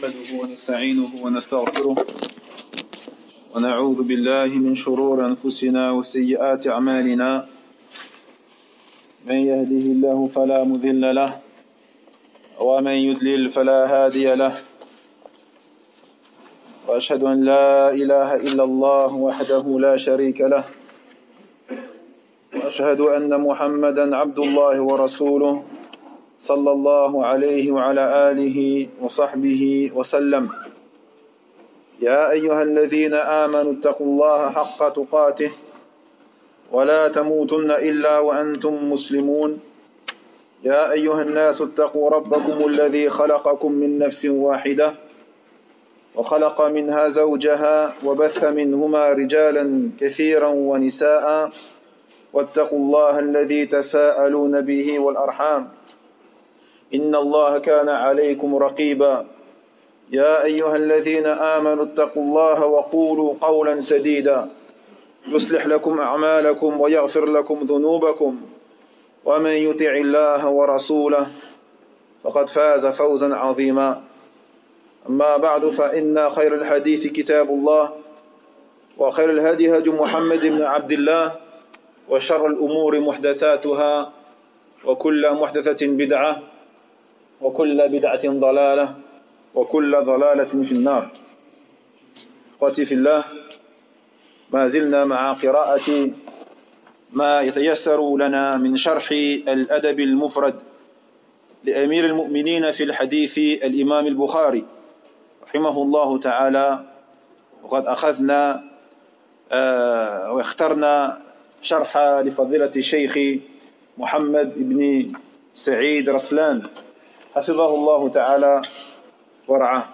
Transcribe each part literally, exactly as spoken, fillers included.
نحمده ونستعينه ونستغفره ونعوذ بالله من شرور أنفسنا وسيئات أعمالنا. من يهده الله فلا مضل له ومن يضلل فلا هادي له، وأشهد أن لا إله إلا الله وحده لا شريك له، وأشهد أن محمدا عبد الله ورسوله صلى الله عليه وعلى آله وصحبه وسلم. يا أيها الذين آمنوا اتقوا الله حق تقاته ولا تموتن إلا وأنتم مسلمون. يا أيها الناس اتقوا ربكم الذي خلقكم من نفس واحدة وخلق منها زوجها وبث منهما رجالا كثيرا ونساء، واتقوا الله الذي تساءلون به والأرحام إن الله كان عليكم رقيبا. يا أيها الذين آمنوا اتقوا الله وقولوا قولا سديدا يصلح لكم أعمالكم ويغفر لكم ذنوبكم، ومن يطع الله ورسوله فقد فاز فوزا عظيما. أما بعد، فإن خير الحديث كتاب الله، وخير الهدي هدي محمد بن عبد الله، وشر الأمور محدثاتها، وكل محدثة بدعة، وكل بدعة ضلالة، وكل ضلالة في النار. أخوتي في الله، ما زلنا مع قراءة ما يتيسر لنا من شرح الأدب المفرد لأمير المؤمنين في الحديث الإمام البخاري رحمه الله تعالى. وقد أخذنا آه واخترنا شرح لفضيلة الشيخ محمد بن سعيد رسلان حفظه الله تعالى ورعاه.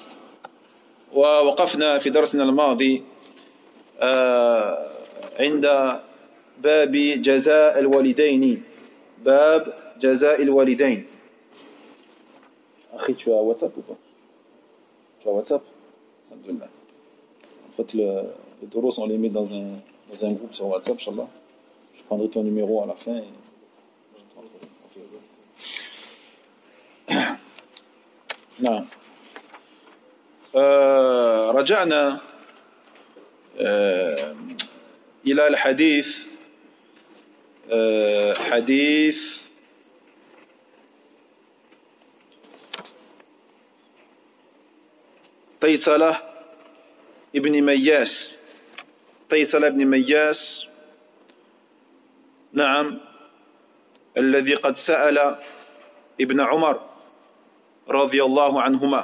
ووقفنا في درسنا الماضي آه عند باب جزاء الوالدين. باب جزاء الوالدين. أخي، tu as WhatsApp ou pas? Tu as WhatsApp? Alhamdulillah. En fait, le, les doros, on les met dans un, dans un groupe sur WhatsApp, Inch'Allah. Je prendrai ton numéro à la fin. Et نعم. آه رجعنا آه إلى الحديث آه حديث طيصلة ابن مياس. طيصلة ابن مياس، نعم، الذي قد سأل ابن عمر رضي الله عنهما،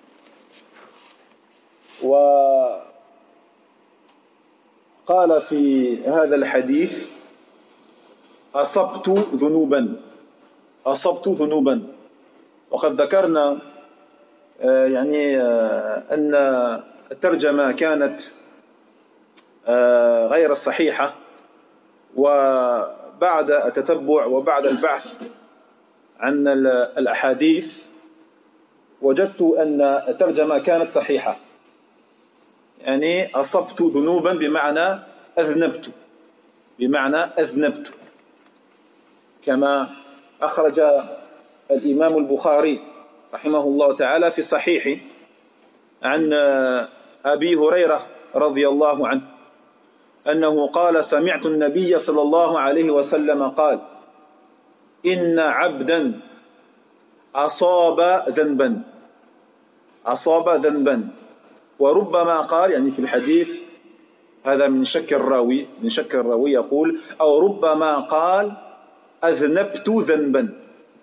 وقال في هذا الحديث: أصبت ذنوبا أصبت ذنوبا. وقد ذكرنا يعني أن الترجمة كانت غير الصحيحة، وبعد التتبع وبعد البحث عن الأحاديث وجدت أن الترجمة كانت صحيحة، يعني أصبت ذنوبا بمعنى أذنبت، بمعنى أذنبت، كما أخرج الإمام البخاري رحمه الله تعالى في صحيحه عن أبي هريرة رضي الله عنه أنه قال: سمعت النبي صلى الله عليه وسلم قال: إن عبدا أصاب ذنبا أصاب ذنبا وربما قال، يعني في الحديث هذا من شك الراوي من شك الراوي يقول: أو ربما قال أذنبت ذنبا،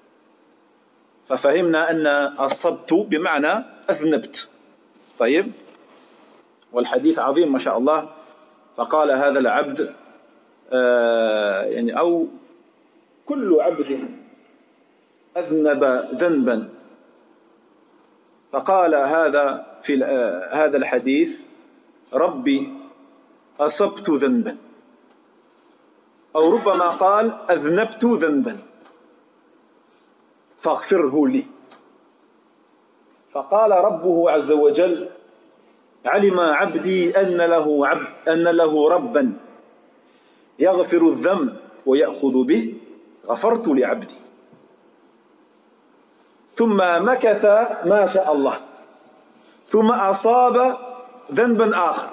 ففهمنا أن أصبت بمعنى أذنبت. طيب، والحديث عظيم ما شاء الله. فقال هذا العبد آه يعني أو كل عبد أذنب ذنبا، فقال هذا في هذا الحديث: ربي أصبت ذنبا، أو ربما قال أذنبت ذنبا فاغفره لي. فقال ربه عز وجل: علم عبدي أن له عبد أن له ربا يغفر الذنب ويأخذ به، غفرت لعبدي. ثم مكث ما شاء الله، ثم أصاب ذنبا آخر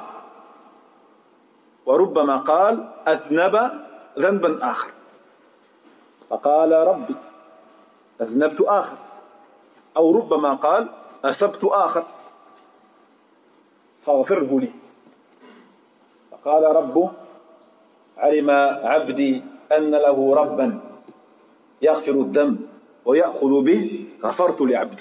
وربما قال أذنب ذنبا آخر فقال ربي أذنبت آخر أو ربما قال أسبت آخر فاغفره لي فقال ربه علم عبدي أن له ربا يغفر الذنب ويأخذ به غفرت لعبدي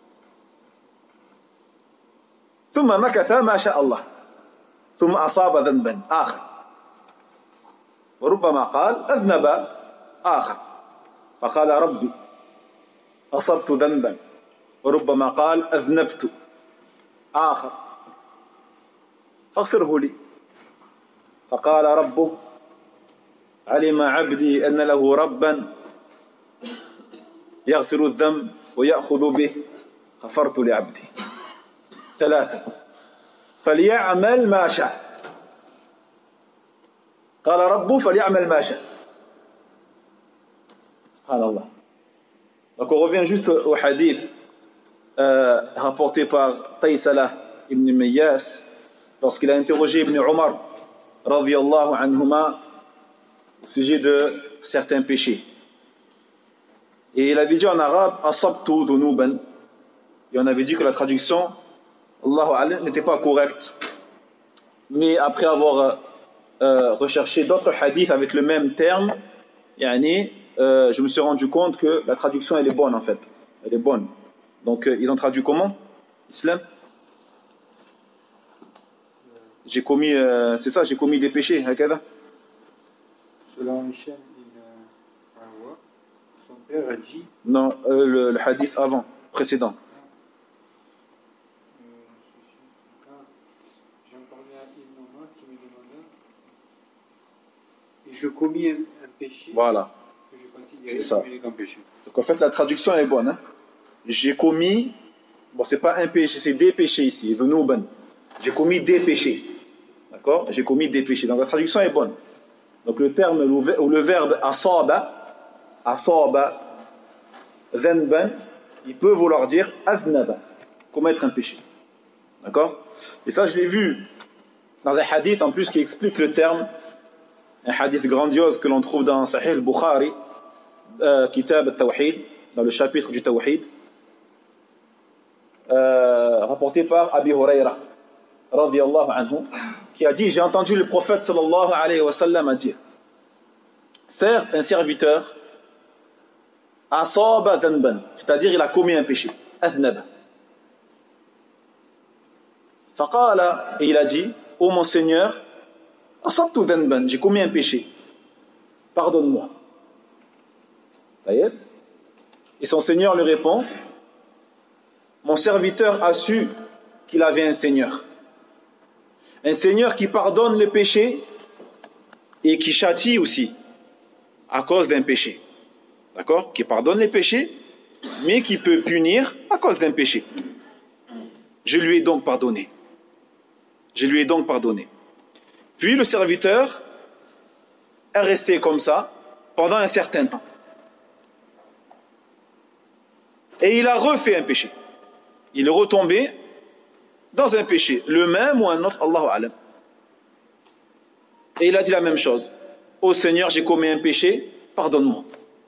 ثم مكث ما شاء الله ثم أصاب ذنبا آخر وربما قال أذنب آخر فقال ربي أصبت ذنبا وربما قال أذنبت آخر فاغفره لي فقال ربه علم عبدي أن له ربا يغفر الذنب ويأخذ به غفرت لعبدي ثلاثة فليعمل ما شاء قال ربه فليعمل ما شاء Subhanallah. Donc on revient juste au hadith euh, rapporté par Taysala ibn Mayyas lorsqu'il a interrogé Ibn Omar radiyallahu anhuma au sujet de certains péchés. Et il avait dit en arabe asabtu dhunuban, et on avait dit que la traduction Allahu a'lam n'était pas correcte. Mais après avoir euh, recherché d'autres hadiths avec le même terme, yani, euh, je me suis rendu compte que la traduction elle est bonne en fait. Elle est bonne. Donc euh, ils ont traduit comment? Islam? J'ai commis, euh, c'est ça, j'ai commis des péchés. Hakada? Selon Hichem ibn Urwa, son père a dit. Non, euh, le, le hadith avant, précédent. J'en parlais à Ibn Omar qui me demandait. Et je commis un, un péché. Voilà. Que je considérais comme péché. Donc en fait la traduction est bonne. Hein? J'ai commis, bon c'est pas un péché, c'est des péchés ici. J'ai commis des péchés. D'accord? J'ai commis des péchés. Donc la traduction est bonne. Donc le terme ou le verbe asaba, asaba, dhanban, il peut vouloir dire aznaba, commettre un péché. D'accord? Et ça je l'ai vu dans un hadith en plus qui explique le terme, un hadith grandiose que l'on trouve dans Sahih al-Bukhari, euh, Kitab al-Tawhid, dans le chapitre du Tawhid, euh, rapporté par Abi Huraira radiyallahu anhu, qui a dit, j'ai entendu le prophète sallallahu alayhi wa sallam dire, certes un serviteur asaba dhanban, c'est-à-dire il a commis un péché, athnaba. Faqala, et il a dit, ô oh mon Seigneur, asabtu dhanban, j'ai commis un péché, pardonne-moi. Et son Seigneur lui répond, mon serviteur a su qu'il avait un Seigneur. Un Seigneur qui pardonne le péché et qui châtie aussi à cause d'un péché. D'accord? Qui pardonne les péchés, mais qui peut punir à cause d'un péché. Je lui ai donc pardonné. Je lui ai donc pardonné. Puis le serviteur est resté comme ça pendant un certain temps. Et il a refait un péché. Il est retombé dans un péché, le même ou un autre, Allahu a'lam. Et il a dit la même chose. Ô Seigneur, j'ai commis un péché, pardonne-moi.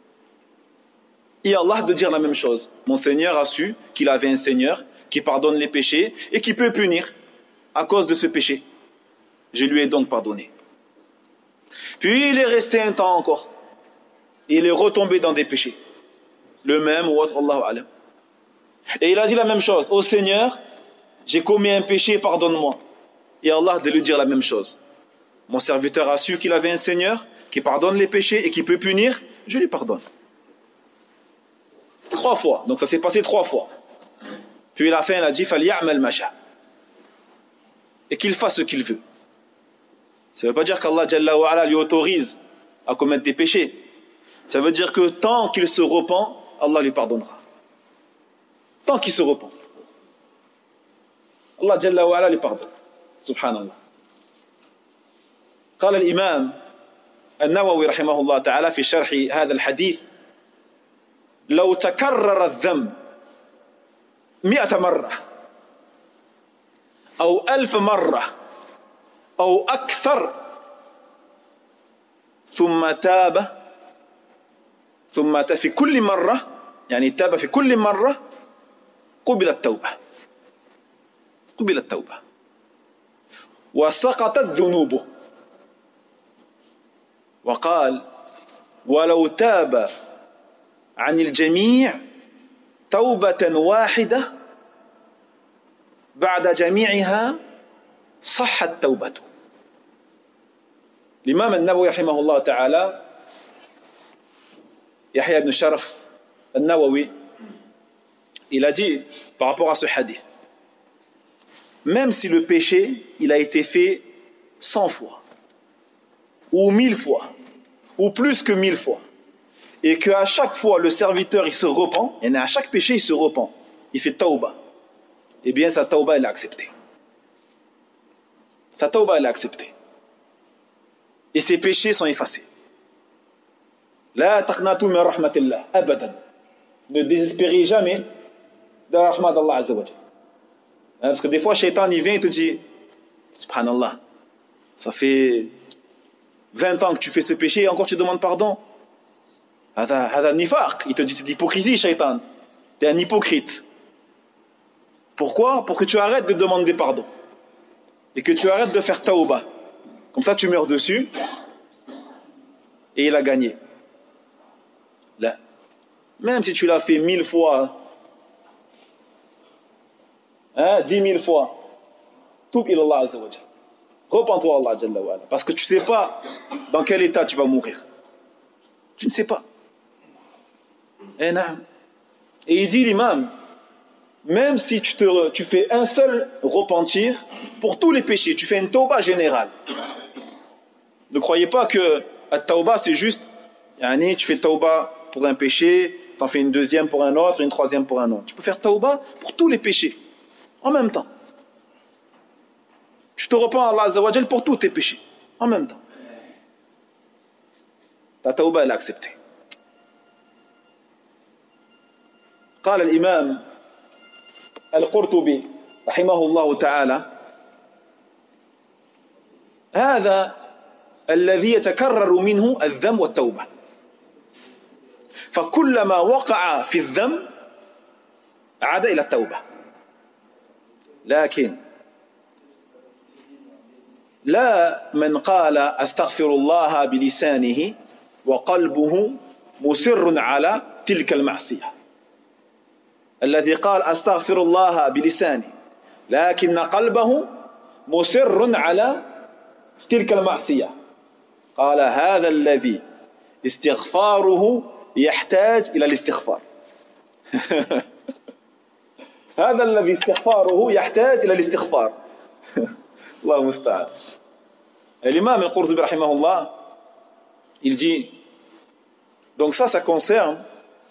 Et Allah de dire la même chose. Mon Seigneur a su qu'il avait un Seigneur qui pardonne les péchés et qui peut punir à cause de ce péché. Je lui ai donc pardonné. Puis il est resté un temps encore. Et il est retombé dans des péchés. Le même ou autre, Allahu a'lam. Et il a dit la même chose. Ô Seigneur, j'ai commis un péché, pardonne-moi. Et Allah de lui dire la même chose. Mon serviteur a su qu'il avait un Seigneur qui pardonne les péchés et qui peut punir, je lui pardonne. Trois fois. Donc ça s'est passé trois fois. Puis à la fin, il a dit فَلْيَعْمَلْ مَشَاءَ. Et qu'il fasse ce qu'il veut. Ça ne veut pas dire qu'Allah Jalla wa Ala lui autorise à commettre des péchés. Ça veut dire que tant qu'il se repent, Allah lui pardonnera. Tant qu'il se repent. Allah Jalla wa Ala lui pardonne. Subhanallah. قال الإمام النووي رحمه الله تعالى في شرح هذا الحديث لو تكرر الذنب مئة مرة أو ألف مرة أو أكثر ثم تاب ثم تاب في كل مرة يعني تاب في كل مرة قبل التوبة قبل التوبة وسقطت ذنوبه وقال ولو تاب عن الجميع توبة واحدة بعد جميعها صحت توبته. L'imam al-Nawawi rahimahullah ta'ala, Yahya ibn Sharaf al-Nawawi, il a dit par rapport à ce hadith, même si le péché il a été fait cent fois ou mille fois ou plus que mille fois et qu'à chaque fois le serviteur il se repent, et à chaque péché il se repent, il fait tauba, eh bien sa tauba elle est acceptée, sa tauba elle est acceptée et ses péchés sont effacés. La taqnatu min rahmatillah abadan, ne désespérez jamais de la rahmat d'Allah Azza wa Jalla, parce que des fois Shaitan il vient et te dit subhanallah, ça fait vingt ans que tu fais ce péché et encore tu demandes pardon. Hada nifaq, il te dit c'est de l'hypocrisie, Shaitan, tu es un hypocrite. Pourquoi? Pour que tu arrêtes de demander pardon et que tu arrêtes de faire tauba. Comme ça tu meurs dessus et il a gagné. Là, même si tu l'as fait mille fois, hein, dix mille fois, tout ilallah azza wa jalla. Repends-toi Allah jalla wa ala, parce que tu ne sais pas dans quel état tu vas mourir. Tu ne sais pas. Et, et il dit l'imam, même si tu, te, tu fais un seul repentir pour tous les péchés, tu fais une tauba générale. Ne croyez pas que la tauba c'est juste, yani, tu fais tauba pour un péché, tu en fais une deuxième pour un autre, une troisième pour un autre. Tu peux faire tauba pour tous les péchés, en même temps. Tu te repens à Allah Azza wa Jal pour tous tes péchés, en même temps. Ta tauba elle est acceptée. قال الإمام القرطبي رحمه الله تعالى هذا الذي يتكرر منه الذنب والتوبة، فكلما وقع في الذنب عاد إلى التوبة، لكن لا من قال أستغفر الله بلسانه وقلبه مصر على تلك المعصية. الذي قال أستغفر الله بلسانه لكن قلبه مصر على تلك المعصية، قال هذا الذي استغفاره يحتاج إلى الاستغفار. هذا الذي استغفاره يحتاج إلى الاستغفار. الله المستعان. L'imam al-Qurtubi rahimahullah, il dit, donc ça, ça concerne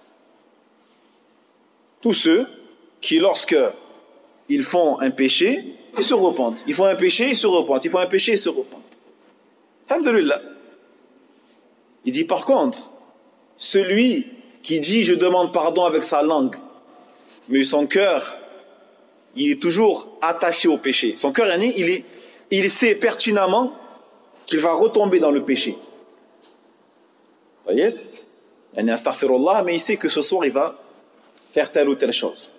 tous ceux qui, lorsque ils font un péché, ils se repentent. Ils font un péché, ils se repentent. Ils font un péché, ils se repentent. Alhamdulillah. Il dit par contre, celui qui dit je demande pardon avec sa langue, mais son cœur, il est toujours attaché au péché. Son cœur, il, est, il sait pertinemment qu'il va retomber dans le péché. Vous voyez? Il y a un astaghfirullah, mais il sait que ce soir, il va faire telle ou telle chose.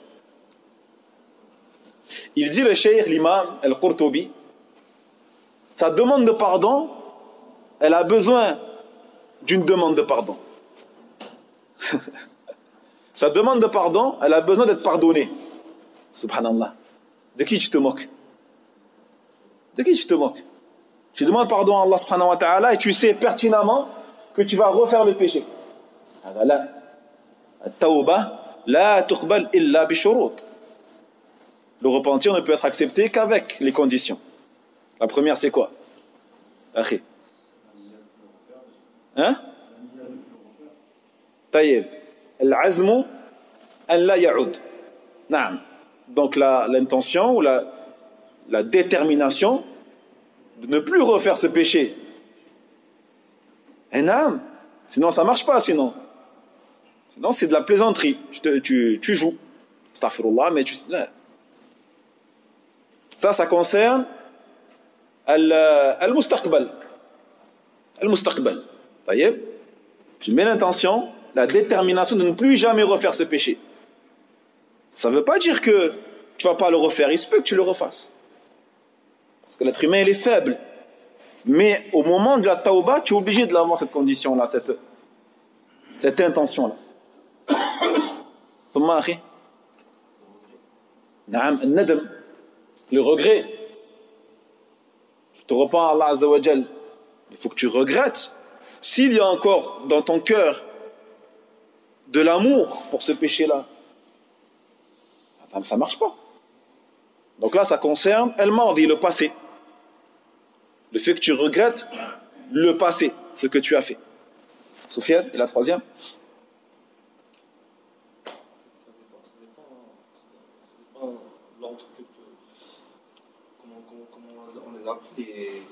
Il dit le cheikh, l'imam al-Qurtubi, sa demande de pardon, elle a besoin d'une demande de pardon. Sa demande de pardon, elle a besoin d'être pardonnée. Subhanallah. De qui tu te moques? De qui tu te moques? Tu demandes pardon à Allah subhanahu wa ta'ala et tu sais pertinemment que tu vas refaire le péché. Voilà. At-tawbah la tuqbal illa bi shurut. Le repentir ne peut être accepté qu'avec les conditions. La première, c'est quoi? Akhi. Hein? Taïeb. Al-azmu an la ya'ud. Naam. Donc la, l'intention ou la, la détermination de ne plus refaire ce péché. Et naam. Sinon, ça ne marche pas, sinon. Sinon, c'est de la plaisanterie. Tu, te, tu, tu joues. Astaghfirullah, mais tu... Là. Ça, ça concerne al-mustaqbal. Al-mustaqbal. Voyez, je mets l'intention, la détermination de ne plus jamais refaire ce péché. Ça ne veut pas dire que tu ne vas pas le refaire. Il se peut que tu le refasses. Parce que l'être humain, il est faible. Mais au moment de la tauba, tu es obligé de l'avoir, cette condition-là, cette, cette intention-là. ثم أخي نعم الندم, le regret. Tu te repens à Allah Azza wa Jal. Il faut que tu regrettes. S'il y a encore dans ton cœur de l'amour pour ce péché-là, ça ne marche pas. Donc là, ça concerne el-madi, le passé. Le fait que tu regrettes le passé, ce que tu as fait. Soufiane, et la troisième? L'ordre que te... comment, comment, comment on les a appris et...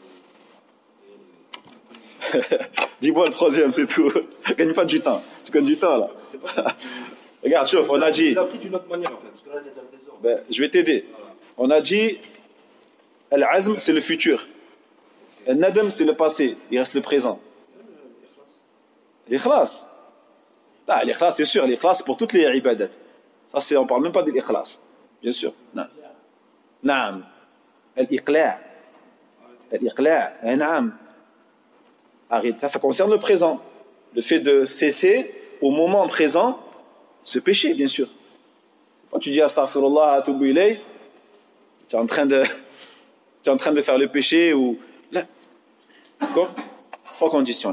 Dis-moi le troisième, c'est tout. Gagne pas du temps. Tu gagnes du temps là. Pas... Regarde, chauffe, on a dit. Je l'ai appris d'une autre manière en fait, parce que là c'est déjà le désordre. Ben, je vais t'aider. Voilà. On a dit Al-Azm, c'est le futur. Al-Nadam, c'est le passé. Il reste le présent. L'ikhlas. Ah, l'ikhlas, c'est sûr. L'ikhlas pour toutes les ibadat. Ça, c'est, on ne parle même pas de l'ikhlas. Bien sûr. Non. Naam. Al-Iqla'. Al-Iqla'. Naam. Arrête. Ça, ça concerne le présent. Le fait de cesser au moment présent ce péché, bien sûr. Quand tu dis astaghfirullah, atubu ilay, tu es en train de, tu es en train de faire le péché ou là. D'accord? Trois conditions là.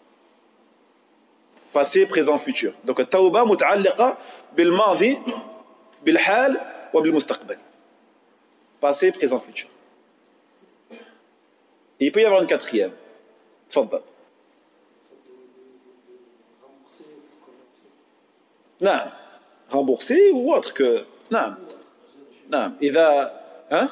Passé, présent, futur. Donc, التوبة متعلقة بالماضي بالحال وبالمستقبل. Passé, présent, futur. Et il peut y avoir une quatrième. تفضل. نعم. Rembourser ou autre que. نعم. نعم. إذا ها؟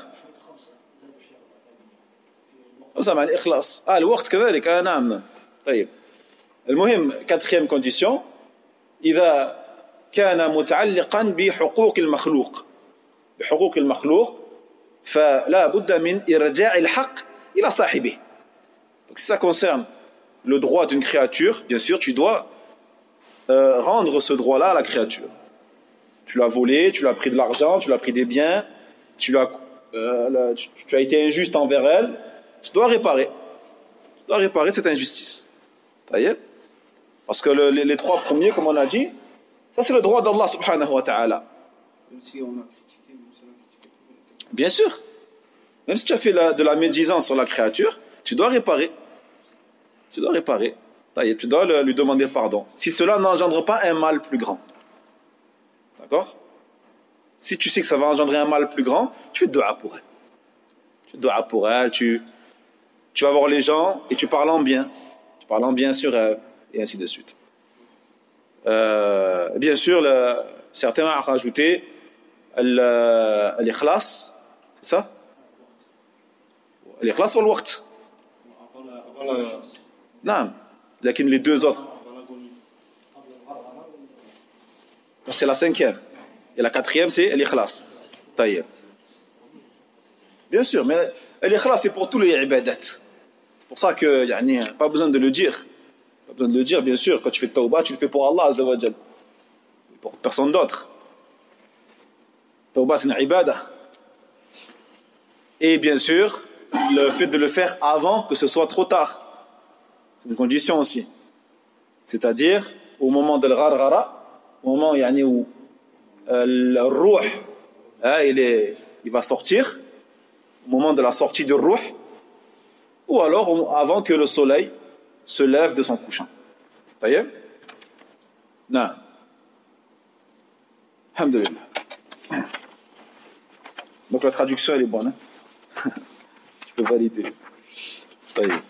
سمع الإخلاص. آه الوقت كذلك. آه نعم. طيب. المهم quatrième condition. إذا كان متعلقا بحقوق المخلوق. بحقوق المخلوق فلا بد من إرجاع الحق إلى صاحبه. Donc si ça concerne le droit d'une créature, bien sûr, tu dois euh, rendre ce droit-là à la créature. Tu l'as volé, tu l'as pris de l'argent, tu l'as pris des biens, tu, l'as, euh, tu, tu as été injuste envers elle, tu dois réparer. Tu dois réparer cette injustice. Ça y est? Parce que le, les, les trois premiers, comme on a dit, ça c'est le droit d'Allah subhanahu wa ta'ala. Même si on a critiqué, même si on a critiqué. Bien sûr. Même si tu as fait la, de la médisance sur la créature, tu dois réparer. Tu dois réparer. Tu dois le, lui demander pardon. Si cela n'engendre pas un mal plus grand. D'accord? Si tu sais que ça va engendrer un mal plus grand, tu fais dua pour elle. Tu fais dua pour elle, tu, tu vas voir les gens et tu parles en bien. Tu parles en bien sur elle, et ainsi de suite. Euh, bien sûr, le, certains ont rajouté l'ikhlas, c'est ça? L'ikhlas ou le waqt? Avant la... Non, lakin les deux autres. C'est la cinquième. Et la quatrième, c'est l'ikhlas. Taïeb. Bien sûr, mais l'ikhlas, c'est pour tous les ibadat. C'est pour ça que, yani, pas besoin de le dire. Pas besoin de le dire, bien sûr. Quand tu fais tawbah, tu le fais pour Allah, Azza wa Jal. Pour personne d'autre. Tawbah, c'est une ibadah. Et bien sûr, le fait de le faire avant que ce soit trop tard. C'est une condition aussi. C'est-à-dire, au moment de l'gharghara, au moment yani, où euh, le rouh, hein, il, est, il va sortir, au moment de la sortie du rouh, ou alors avant que le soleil se lève de son couchant. Vous voyez? Non. Alhamdulillah. Donc la traduction, elle est bonne. Hein? Tu peux valider. Ça y est.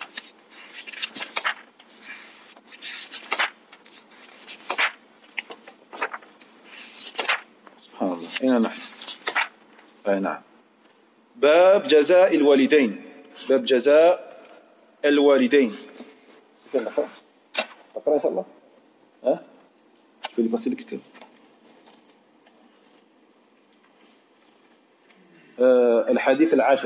أين نحن؟ أي نعم. باب جزاء الوالدين. باب جزاء الوالدين. سكر لك. تقرأ إن شاء الله. ها؟ شو اللي بس الكتاب. الحديث العاشر.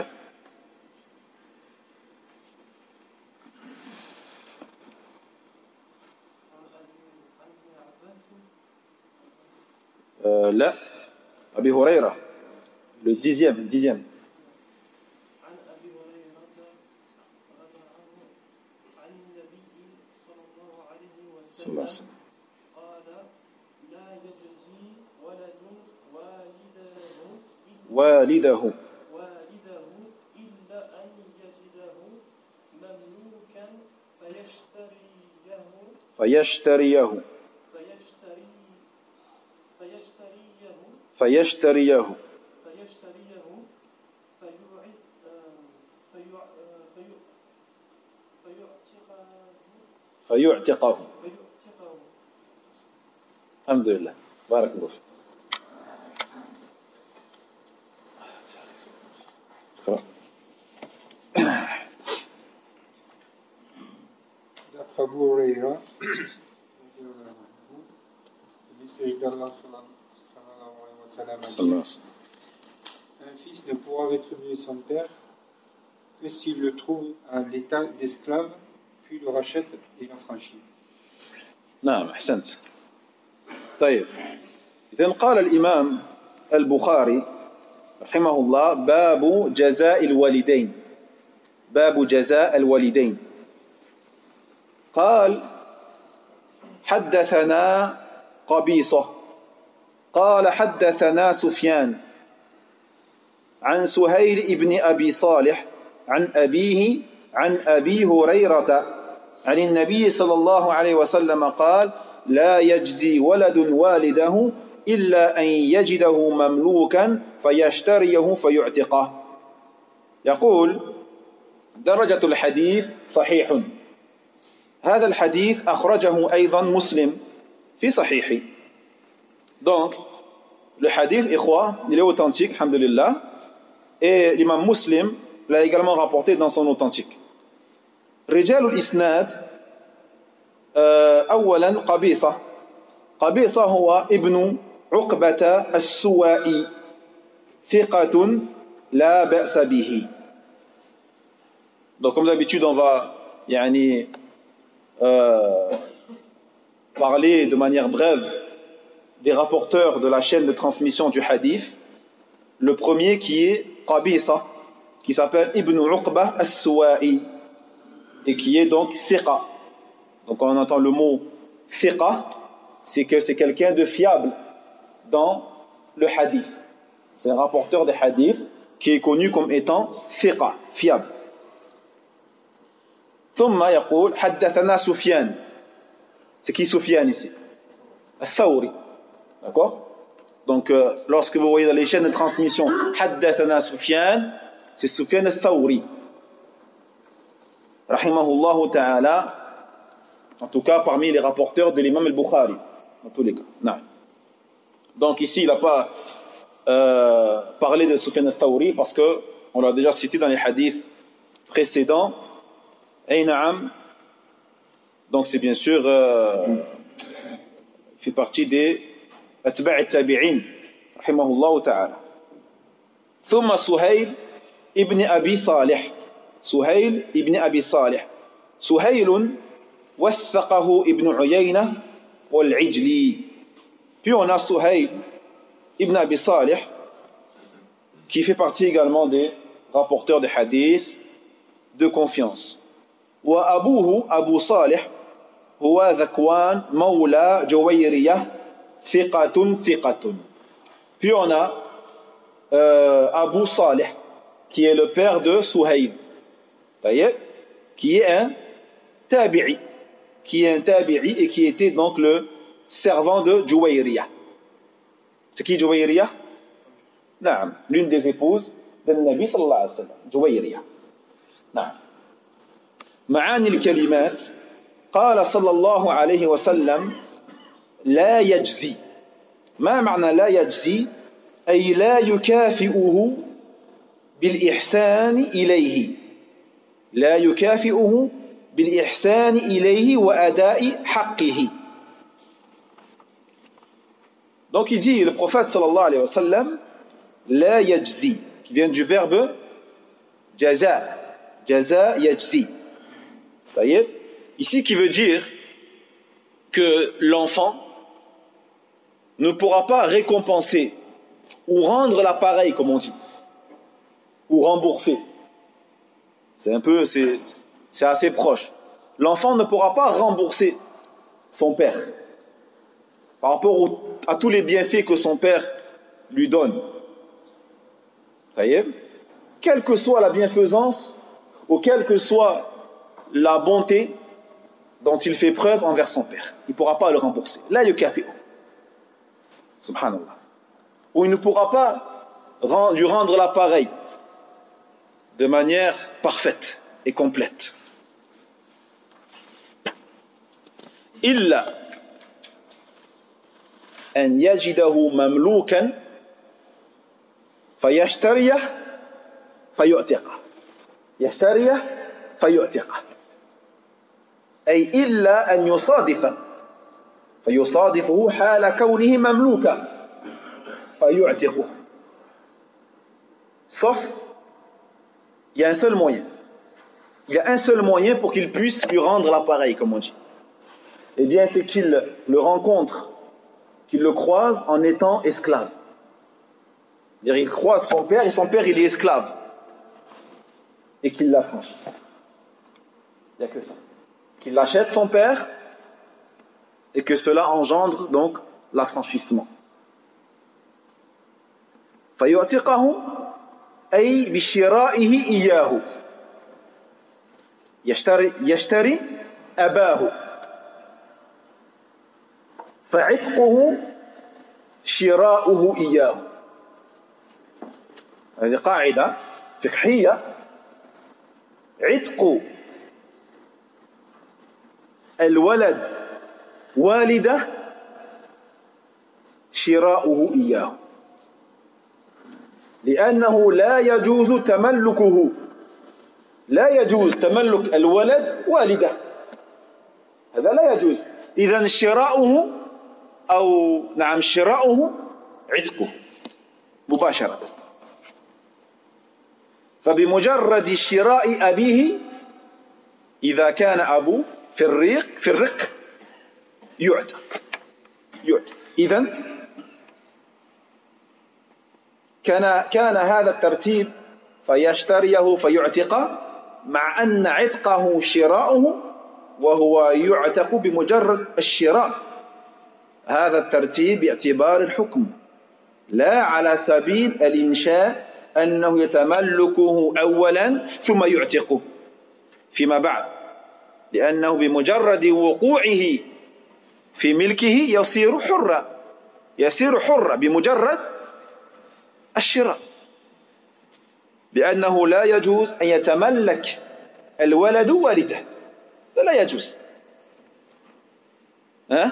لا أبي هريرة le dixième dixième عن أبي هريرة رضي عنه عن النبي صلى الله عليه وسلم قال لا يجزي ولد والده والده والده إلا أن يجده مملوكا فيشتريه فيشتريه فيشتريه فيشتريه فيعتقه الحمد لله بارك الله فيك. D'après Abu Huraira, un fils ne pourra rétribuer son père que s'il le trouve à l'état d'esclave, puis le rachète et l'affranchit. نعم أحسنت. طيب إذن قال الإمام البخاري رحمه الله باب جزاء الوالدين باب جزاء الوالدين قال حدثنا قبيصة قال حدثنا سفيان عن سهيل ابن أبي صالح عن أبيه عن أبي هريرة عن النبي صلى الله عليه وسلم قال لا يجزي ولد والده إلا أن يجده مملوكا فيشتريه فيعتقه. يقول درجة الحديث صحيح. هذا الحديث أخرجه أيضا مسلم في صحيحه. Donc le hadith ikhwa, il est authentique, alhamdulillah, et l'imam Muslim l'a également rapporté dans son authentique. رجال الإسناد أولا قبيصة. قبيصة هو ابن عقبة السوائي ثقة لا بأس به. Donc comme d'habitude on va يعني, euh, parler de manière brève des rapporteurs de la chaîne de transmission du hadith. Le premier qui est Qabisa, qui s'appelle Ibn Uqba as-Suwa'i et qui est donc Thiqa. Donc quand on entend le mot Thiqa, c'est que c'est quelqu'un de fiable dans le hadith. C'est un rapporteur des hadiths qui est connu comme étant Thiqa, fiable. ثم يقول حدثنا سفيان. C'est qui Sufyan ici? Al-Thawri. D'accord? Donc euh, lorsque vous voyez dans les chaînes de transmission حدثنا سفيان, c'est Sufyan al-Thawri rahimahullah ta'ala, en tout cas parmi les rapporteurs de l'imam al-Bukhari dans tous les cas. Non. Donc ici il n'a pas euh, parlé de Sufyan al-Thawri parce que on l'a déjà cité dans les hadiths précédents. Et na'am, donc c'est bien sûr euh, fait partie des atba' at-tabi'in rahimahullah ta'ala. ثم سهيل ابن أبي صالح. سهيل ابن أبي صالح. سهيل وثقه ابن عيينة والعجلي. Puis on a Suhayl ibn Abi Salih qui fait partie également des rapporteurs des hadiths de confiance. وأبوه أبو صالح هو ذكوان مولى جويرية ثقة ثقة. Puis on a euh, Abu Salih qui est le père de Suhayl, qui est un tabi'i, qui est un tabi'i et qui était donc le servant de Juwayriya. C'est qui Juwayriya? Naam, l'une des épouses de Nabi sallallahu alayhi wa sallam, Juwayriya. Naam. معاني الكلمات قال صلى الله عليه وسلم لا يجزي. ما معنى لا يجزي؟ أي لا يكافئه بالإحسان إليه. لا يكافئه بالإحسان إليه وأداء حقه. Donc il dit le prophète صلى الله عليه وسلم لا يجزي, qui vient du verbe jaza. Jaza yajzi. Ici, qui veut dire que l'enfant ne pourra pas récompenser ou rendre l'appareil, comme on dit, ou rembourser. C'est un peu, c'est, c'est assez proche. L'enfant ne pourra pas rembourser son père par rapport au, à tous les bienfaits que son père lui donne. Ça y est, quelle que soit la bienfaisance ou quelle que soit la bonté dont il fait preuve envers son père, il ne pourra pas le rembourser. Là, il y a café. Subhanallah. Ou il ne pourra pas lui rendre l'appareil de manière parfaite et complète. Illa an yajidahu mamlukan fayashtariyah fayu'tiqah. Yashtariyah fayu'tiqah. أي إلا أن يصادف فيصادفه حال كونه مملوكا فيعتقه. Sauf, il y a un seul moyen. Il y a un seul moyen pour qu'il puisse lui rendre l'appareil, comme on dit. Eh bien, c'est qu'il le rencontre, qu'il le croise en étant esclave. C'est-à-dire, il croise son père et son père, il est esclave. Et qu'il l'affranchisse. Il n'y a que ça. Qu'il achète son père et que cela engendre donc l'affranchissement. فيعتقه أي بشرائه إياه يشتري يشتري أباه فعتقه شراؤه إياه. هذه قاعدة فقهية. عتق الولد والده شراؤه إياه لأنه لا يجوز تملكه. لا يجوز تملك الولد والده، هذا لا يجوز. إذن شراؤه أو نعم شراؤه عتقه مباشرة. فبمجرد شراء أبيه إذا كان أبوه في الرق في الرق يعتق يعتق. إذن كان كان هذا الترتيب فيشتريه فيعتق مع أن عتقه شراؤه وهو يعتق بمجرد الشراء. هذا الترتيب باعتبار الحكم لا على سبيل الإنشاء أنه يتملكه أولا ثم يعتقه فيما بعد، لأنه بمجرد وقوعه في ملكه يصير حرا يصير حرا بمجرد الشراء، لأنه لا يجوز أن يتملك الولد والده، لا يجوز. ها؟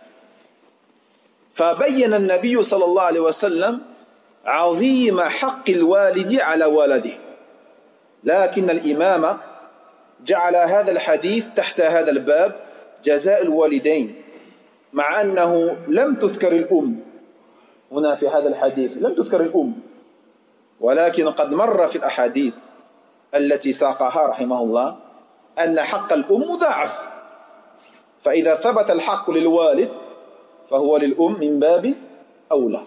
فبين النبي صلى الله عليه وسلم عظيم حق الوالد على ولده، لكن الإمام جعل هذا الحديث تحت هذا الباب جزاء الوالدين، مع أنه لم تذكر الأم هنا في هذا الحديث، لم تذكر الأم، ولكن قد مر في الأحاديث التي ساقها رحمه الله أن حق الأم مضاعف، فإذا ثبت الحق للوالد فهو للأم من باب أولى.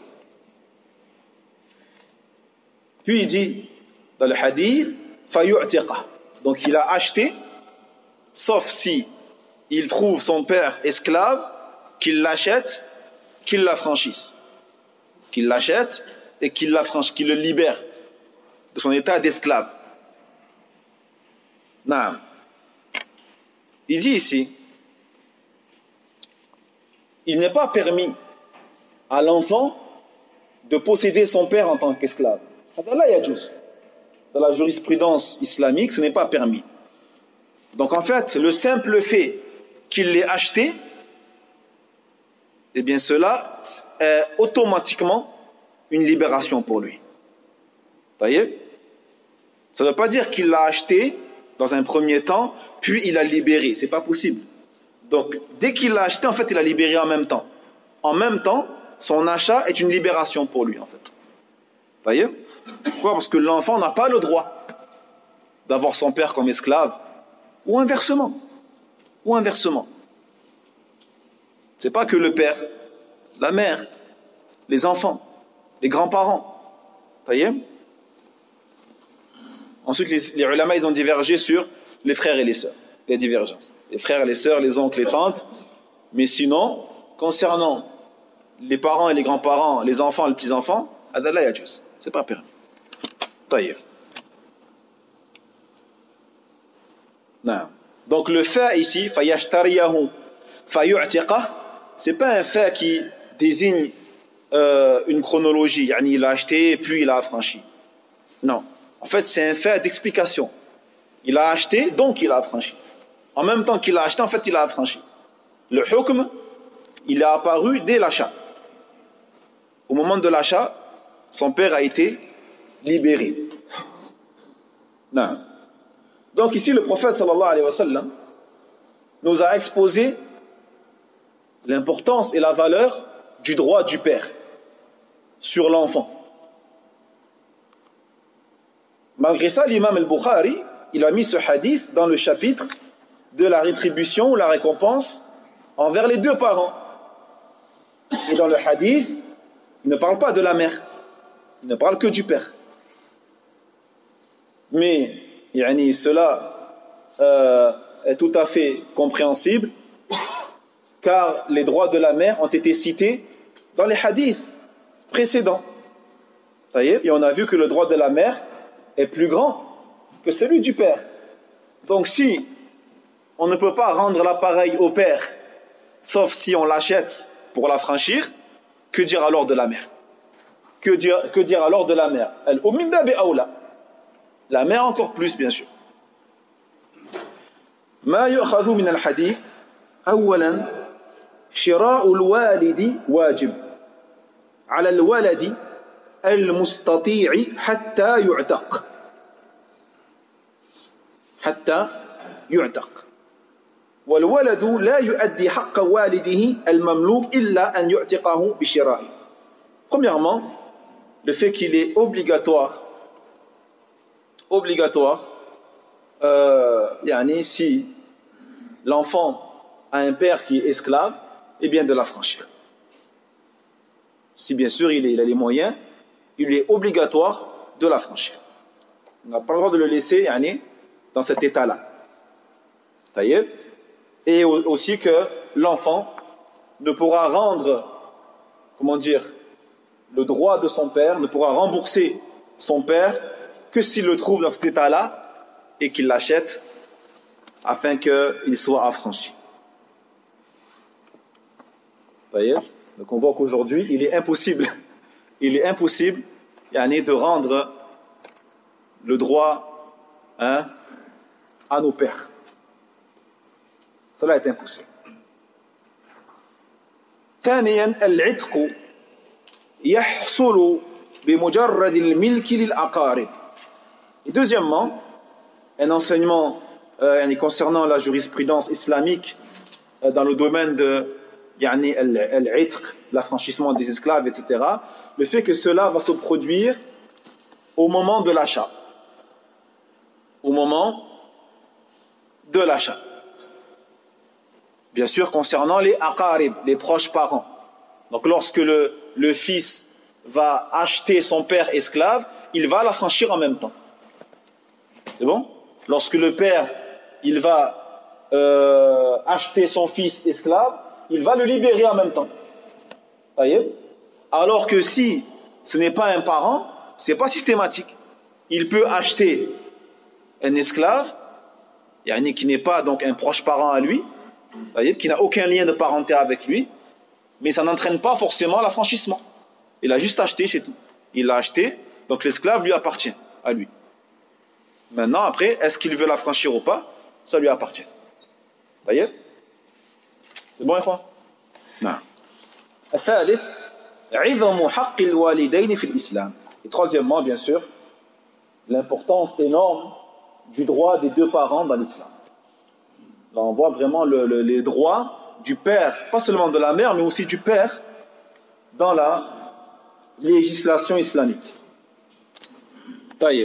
Puis il dit dans le hadith فَيُعْتِقَهُ. Donc il a acheté, sauf si il trouve son père esclave, qu'il l'achète, qu'il l'affranchisse. Qu'il l'achète et qu'il l'affranchisse, qu'il le libère de son état d'esclave. Non. Il dit ici, il n'est pas permis à l'enfant de posséder son père en tant qu'esclave. Dans la jurisprudence islamique, ce n'est pas permis. Donc en fait, le simple fait qu'il l'ait acheté, eh bien cela est automatiquement une libération pour lui. Vous voyez? Ça ne veut pas dire qu'il l'a acheté dans un premier temps, puis il l'a libéré. Ce n'est pas possible. Donc dès qu'il l'a acheté, en fait, il l'a libéré en même temps. En même temps, son achat est une libération pour lui, en fait. Voyez? Pourquoi? Parce que l'enfant n'a pas le droit d'avoir son père comme esclave, ou inversement. Ou inversement. C'est pas que le père, la mère, les enfants, les grands-parents. Voyez? Ensuite, les, les ulama, ils ont divergé sur les frères et les sœurs, les divergences. Les frères et les sœurs, les oncles, les tantes. Mais sinon, concernant les parents et les grands-parents, les enfants et les petits-enfants, adalla yajuz. C'est pas permis. Taïf. Non. Donc le fait ici, fayashtariyahu fayu'tiqa, c'est pas un fait qui désigne euh, une chronologie. Yani il a acheté puis il a affranchi. Non. En fait, c'est un fait d'explication. Il a acheté, donc il a affranchi. En même temps qu'il a acheté, en fait, il a affranchi. Le hukm, il est apparu dès l'achat. Au moment de l'achat, son père a été libéré. Non. Donc ici, le prophète sallallahu alayhi wa sallam nous a exposé l'importance et la valeur du droit du père sur l'enfant. Malgré ça, l'imam al-Bukhari, il a mis ce hadith dans le chapitre de la rétribution ou la récompense envers les deux parents. Et dans le hadith, il ne parle pas de la mère, il ne parle que du père. Mais yani, cela euh, est tout à fait compréhensible, car les droits de la mère ont été cités dans les hadiths précédents. Et on a vu que le droit de la mère est plus grand que celui du père. Donc si on ne peut pas rendre l'appareil au père, sauf si on l'achète pour l'affranchir, que dire alors de la mère? Que dire, que dire alors de la mère? Elle, la mère encore plus, bien sûr. ما يؤخذ من الحديث أولا شراء الوالد واجب على الولد المستطيع حتى يعتق حتى يعتق والولد لا يؤدي حق والده المملوك إلا أن يعتقه بشرائه. Premièrement, le fait qu'il est obligatoire obligatoire euh, yani si l'enfant a un père qui est esclave, eh bien de l'affranchir. Si bien sûr il, est, il a les moyens, il est obligatoire de l'affranchir. On n'a pas le droit de le laisser yani, dans cet état-là. Et aussi que l'enfant ne pourra rendre, comment dire, le droit de son père, ne pourra rembourser son père que s'il le trouve dans cet état-là et qu'il l'achète afin qu'il soit affranchi. Vous voyez? Donc on voit qu'aujourd'hui, il est impossible, il est impossible yani, de rendre le droit hein, à nos pères. Cela est impossible. ثانيا العتق يحصل بمجرد الملك للأقارب. Et deuxièmement, un enseignement euh, concernant la jurisprudence islamique euh, dans le domaine de yani, al-itq, l'affranchissement des esclaves, et cetera, le fait que cela va se produire au moment de l'achat. Au moment de l'achat. Bien sûr, concernant les aqarib, les proches parents. Donc, lorsque le, le fils va acheter son père esclave, il va l'affranchir en même temps. C'est bon? Lorsque le père, il va euh, acheter son fils esclave, il va le libérer en même temps. Voyez? Alors que si ce n'est pas un parent, c'est pas systématique. Il peut acheter un esclave, yani qui n'est pas donc un proche parent à lui, voyez, qui n'a aucun lien de parenté avec lui, mais ça n'entraîne pas forcément l'affranchissement. Il a juste acheté, c'est tout. Il l'a acheté, donc l'esclave lui appartient, à lui. Maintenant, après, est-ce qu'il veut l'affranchir ou pas? Ça lui appartient. Voyez? C'est bon, frère? Non. الثالث عظم حق الوالدين في الإسلام. Et troisièmement, bien sûr, l'importance énorme du droit des deux parents dans l'islam. Là, on voit vraiment le, le, les droits du père, pas seulement de la mère, mais aussi du père dans la législation islamique. طيب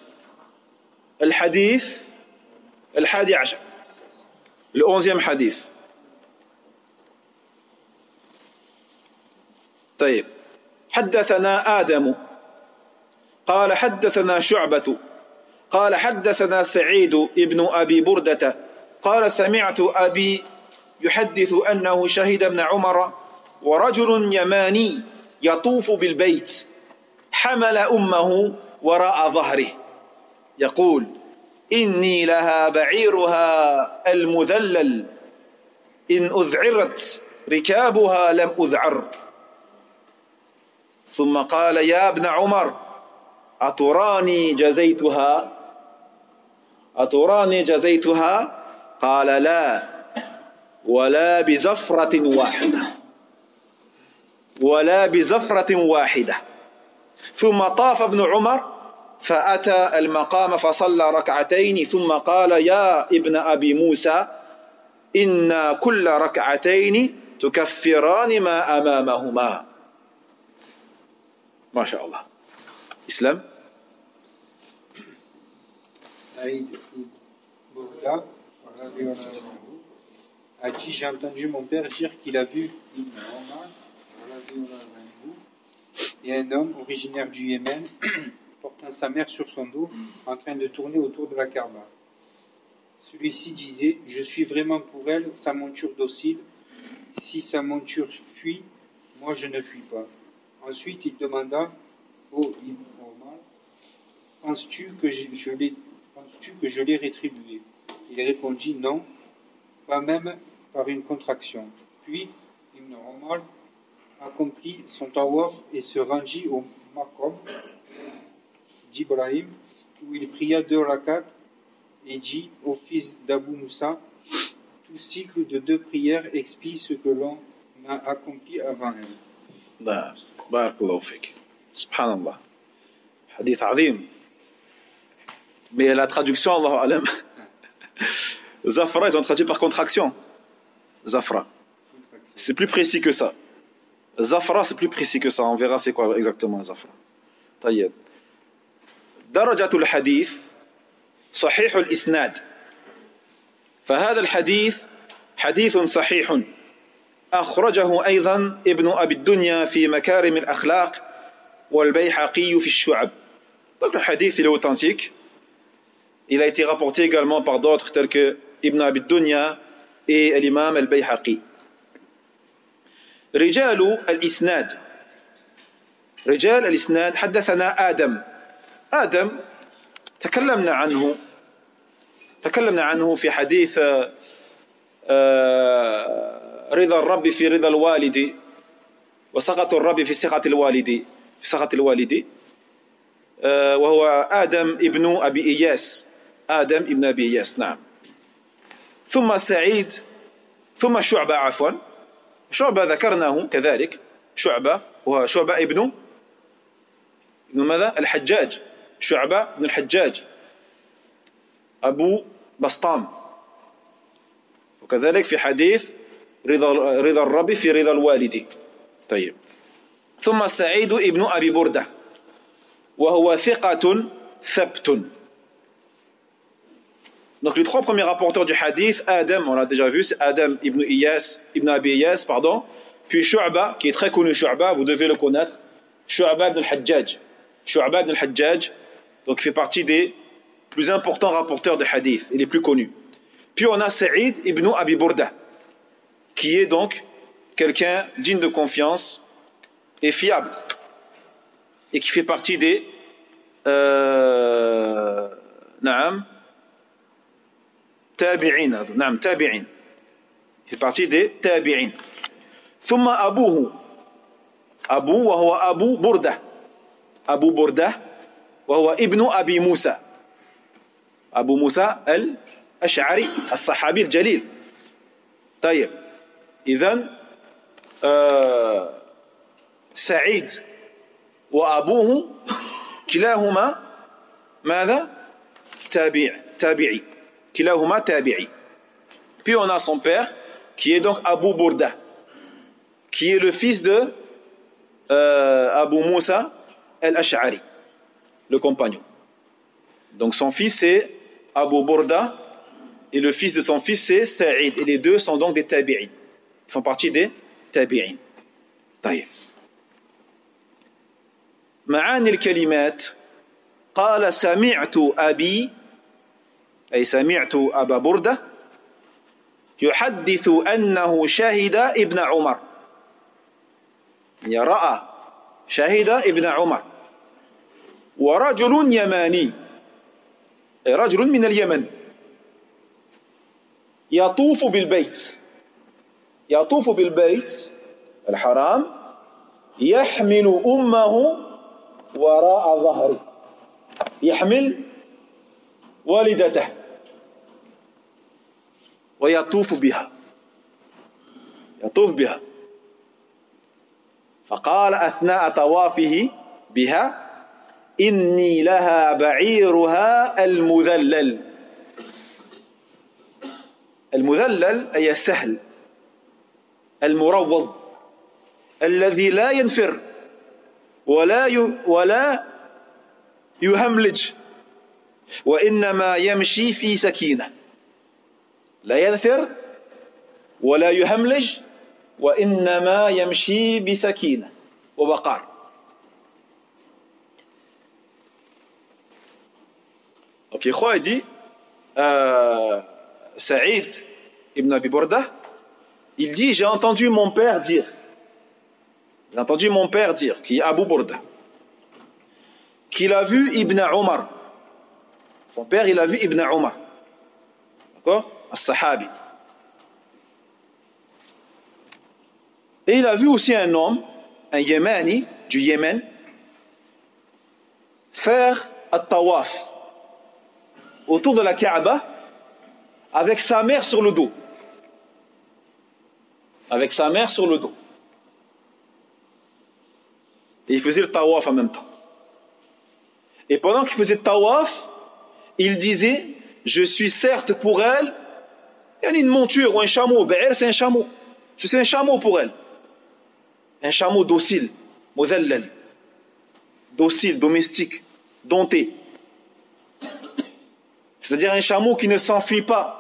الحديث الحادي عشر الأونزيام حديث. طيب حدثنا آدم قال حدثنا شعبة قال حدثنا سعيد ابن أبي بردة قال سمعت أبي يحدث أنه شهد ابن عمر ورجل يماني يطوف بالبيت حمل أمه وراء ظهره يقول إني لها بعيرها المذلل إن أذعرت ركابها لم أذعر. ثم قال يا ابن عمر أتراني جزيتها أتراني جزيتها قال لا ولا بزفرة واحدة ولا بزفرة واحدة. ثم طاف ابن عمر فأتى المقام فصلى ركعتين ثم قال يا ابن أبي موسى إن كل ركعتين تكفران ما أمامهما. ما شاء الله. Islam. Saïd ibn Bourda a dit j'ai entendu mon père dire qu'il a vu Ibn Omar et un homme originaire du Yémen portant sa mère sur son dos en train de tourner autour de la Kaaba. Celui-ci disait je suis vraiment pour elle sa monture docile, si sa monture fuit moi je ne fuis pas. Ensuite il demanda ô Ibn Omar penses-tu que je, je l'ai penses-tu que je l'ai rétribué? Il répondit non, pas même par une contraction. Puis Ibn Omar accomplit son tawaf et se rendit au maqam d'Ibrahim où il pria deux rakats et dit au fils d'Abu Moussa tout cycle de deux prières expie ce que l'on a accompli avant elle. بارك الله فيك. سبحان الله. حديث عظيم. Mais la traduction, Allahu alam, Zafra, ils ont traduit par contraction. Zafra. C'est plus précis que ça. Zafra, c'est plus précis que ça. On verra c'est quoi exactement Zafra. طيب. درجة الحديث صحيح الإسناد. فهذا الحديث حديث صحيح أخرجه أيضا ابن أبي الدنيا في مكارم الأخلاق والبيحقي في الشعب. Donc le hadith il est authentique. Il a été rapporté également par d'autres tels que Ibn Abi Dunya et l'imam al-Bayhaqi. رجال الإسناد رجال الإسناد حدثنا آدم آدم تكلمنا عنه تكلمنا عنه في حديث رضا الرب في رضا الوالد وسخط الرب في سخط الوالد في سخط الوالد وهو آدم ابن أبي إياس آدم ابن أبي إياس نعم. ثم سعيد ثم شعبة عفوا شعبة ذكرناه كذلك شعبة وهو شعبة ابن ابن ماذا الحجاج شعبة ابن الحجاج أبو بسطام وكذلك في حديث رضا رضا الرب في رضا الوالد. طيب ثم سعيد ابن أبي بردة وهو ثقة ثبت. Donc les trois premiers rapporteurs du hadith, Adam, on l'a déjà vu, c'est Adam ibn Iyas, ibn Abi Iyas, pardon, puis Shu'ba, qui est très connu, Shu'ba, vous devez le connaître, Shu'ba ibn al-Hajjaj. Shu'ba ibn al-Hajjaj, donc il fait partie des plus importants rapporteurs de hadith, et les plus connus. Puis on a Saïd ibn Abi Burda, qui est donc quelqu'un digne de confiance et fiable, et qui fait partie des euh, Naam, تابعين نعم تابعين في partie des تابعين. ثم أبوه أبو وهو أبو بردة أبو بردة وهو ابن أبي موسى أبو موسى الأشعري الصحابي الجليل. طيب إذن آه سعيد وأبوه كلاهما ماذا تابع تابعي كلاهما تابعي. Puis on a son père qui est donc Abu Burda, qui est le fils de euh, Abu Moussa al-Ash'ari, le compagnon. Donc son fils c'est Abu Burda et le fils de son fils c'est Sa'id. Et les deux sont donc des tabi'in. Ils font partie des tabi'in. طيب. معاني الكلمات قال سمعت أبي أي سمعت أبا بردة يحدث أنه شهد ابن عمر رأى شهد ابن عمر ورجل يماني أي رجل من اليمن يطوف بالبيت يطوف بالبيت الحرام يحمل أمه وراء ظهره يحمل والدته ويطوف بها يطوف بها فقال أثناء طوافه بها إني لها بعيرها المذلل المذلل أي السهل المروض الذي لا ينفر ولا ولا يهملج وإنما يمشي في سكينة لا ينفر ولا يهملج وإنما يمشي بسكينة ووقار. Donc il dit euh, Saïd ibn Abi Burda, il dit j'ai entendu mon père dire j'ai entendu mon père dire qui est Abu Burda qu'il a vu Ibn Omar. Son père il a vu Ibn Omar, d'accord, as-sahabi. Et il a vu aussi un homme, un Yémani du Yémen, faire at-tawaf autour de la Kaaba avec sa mère sur le dos. Avec sa mère sur le dos. Et il faisait le tawaf en même temps. Et pendant qu'il faisait le tawaf, il disait, je suis certes pour elle, il y a une monture ou un chameau, ben elle c'est un chameau. Je suis un chameau pour elle. Un chameau docile, mudhallal, docile, domestique, dompté. C'est-à-dire un chameau qui ne s'enfuit pas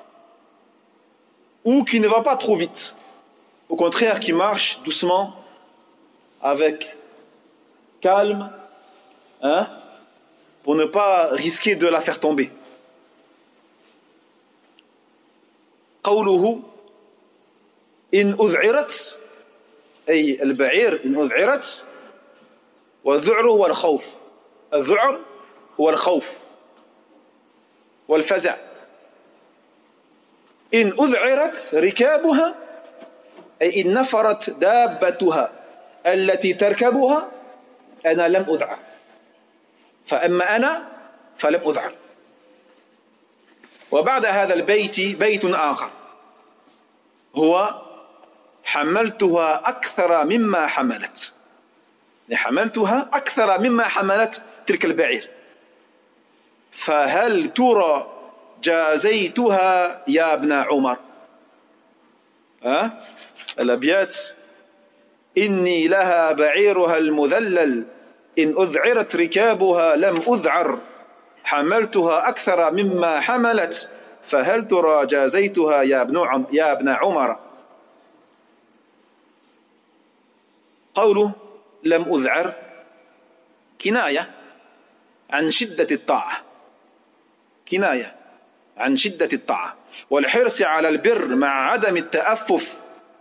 ou qui ne va pas trop vite. Au contraire, qui marche doucement, avec calme, hein, pour ne pas risquer de la faire tomber. قوله إن أذعرت أي البعير إن أذعرت والذعر هو الخوف الذعر هو الخوف والفزع إن أذعرت ركابها أي إن نفرت دابتها التي تركبها أنا لم أذعر فأما أنا فلم أذعر. وبعد هذا البيت بيت آخر هو حملتها أكثر مما حملت حملتها أكثر مما حملت تلك البعير فهل ترى جازيتها يا ابن عمر. ها الأبيات إني لها بعيرها المذلل إن أذعرت ركابها لم أذعر حملتها أكثر مما حملت فهل ترى جازيتها يا ابن عم يا ابن عمر. قوله لم أذعر كناية عن شدة الطاعة كناية عن شدة الطاعة والحرص على البر مع عدم التأفف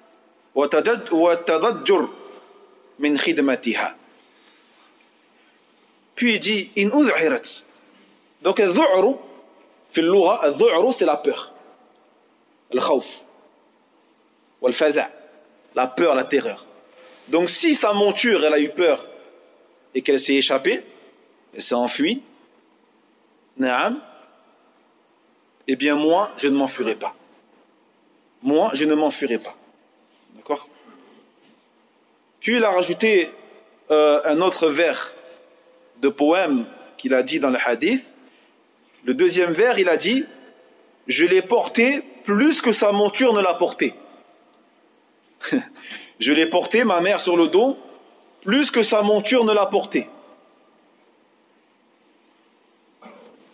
والتضجر من خدمتها. Puis il dit in ud'irat. Donc الذعر في اللغة الذعر c'est la peur, الخوف والفزع, la peur, la terreur. Donc si sa monture elle a eu peur et qu'elle s'est échappée, elle s'est enfuie, naam, eh bien moi je ne m'enfuirai pas. Moi je ne m'enfuirai pas. D'accord. Puis il a rajouté euh, un autre vers de poème qu'il a dit dans le hadith. Le deuxième vers, il a dit je l'ai porté plus que sa monture ne l'a porté. Je l'ai porté, ma mère sur le dos, plus que sa monture ne l'a porté.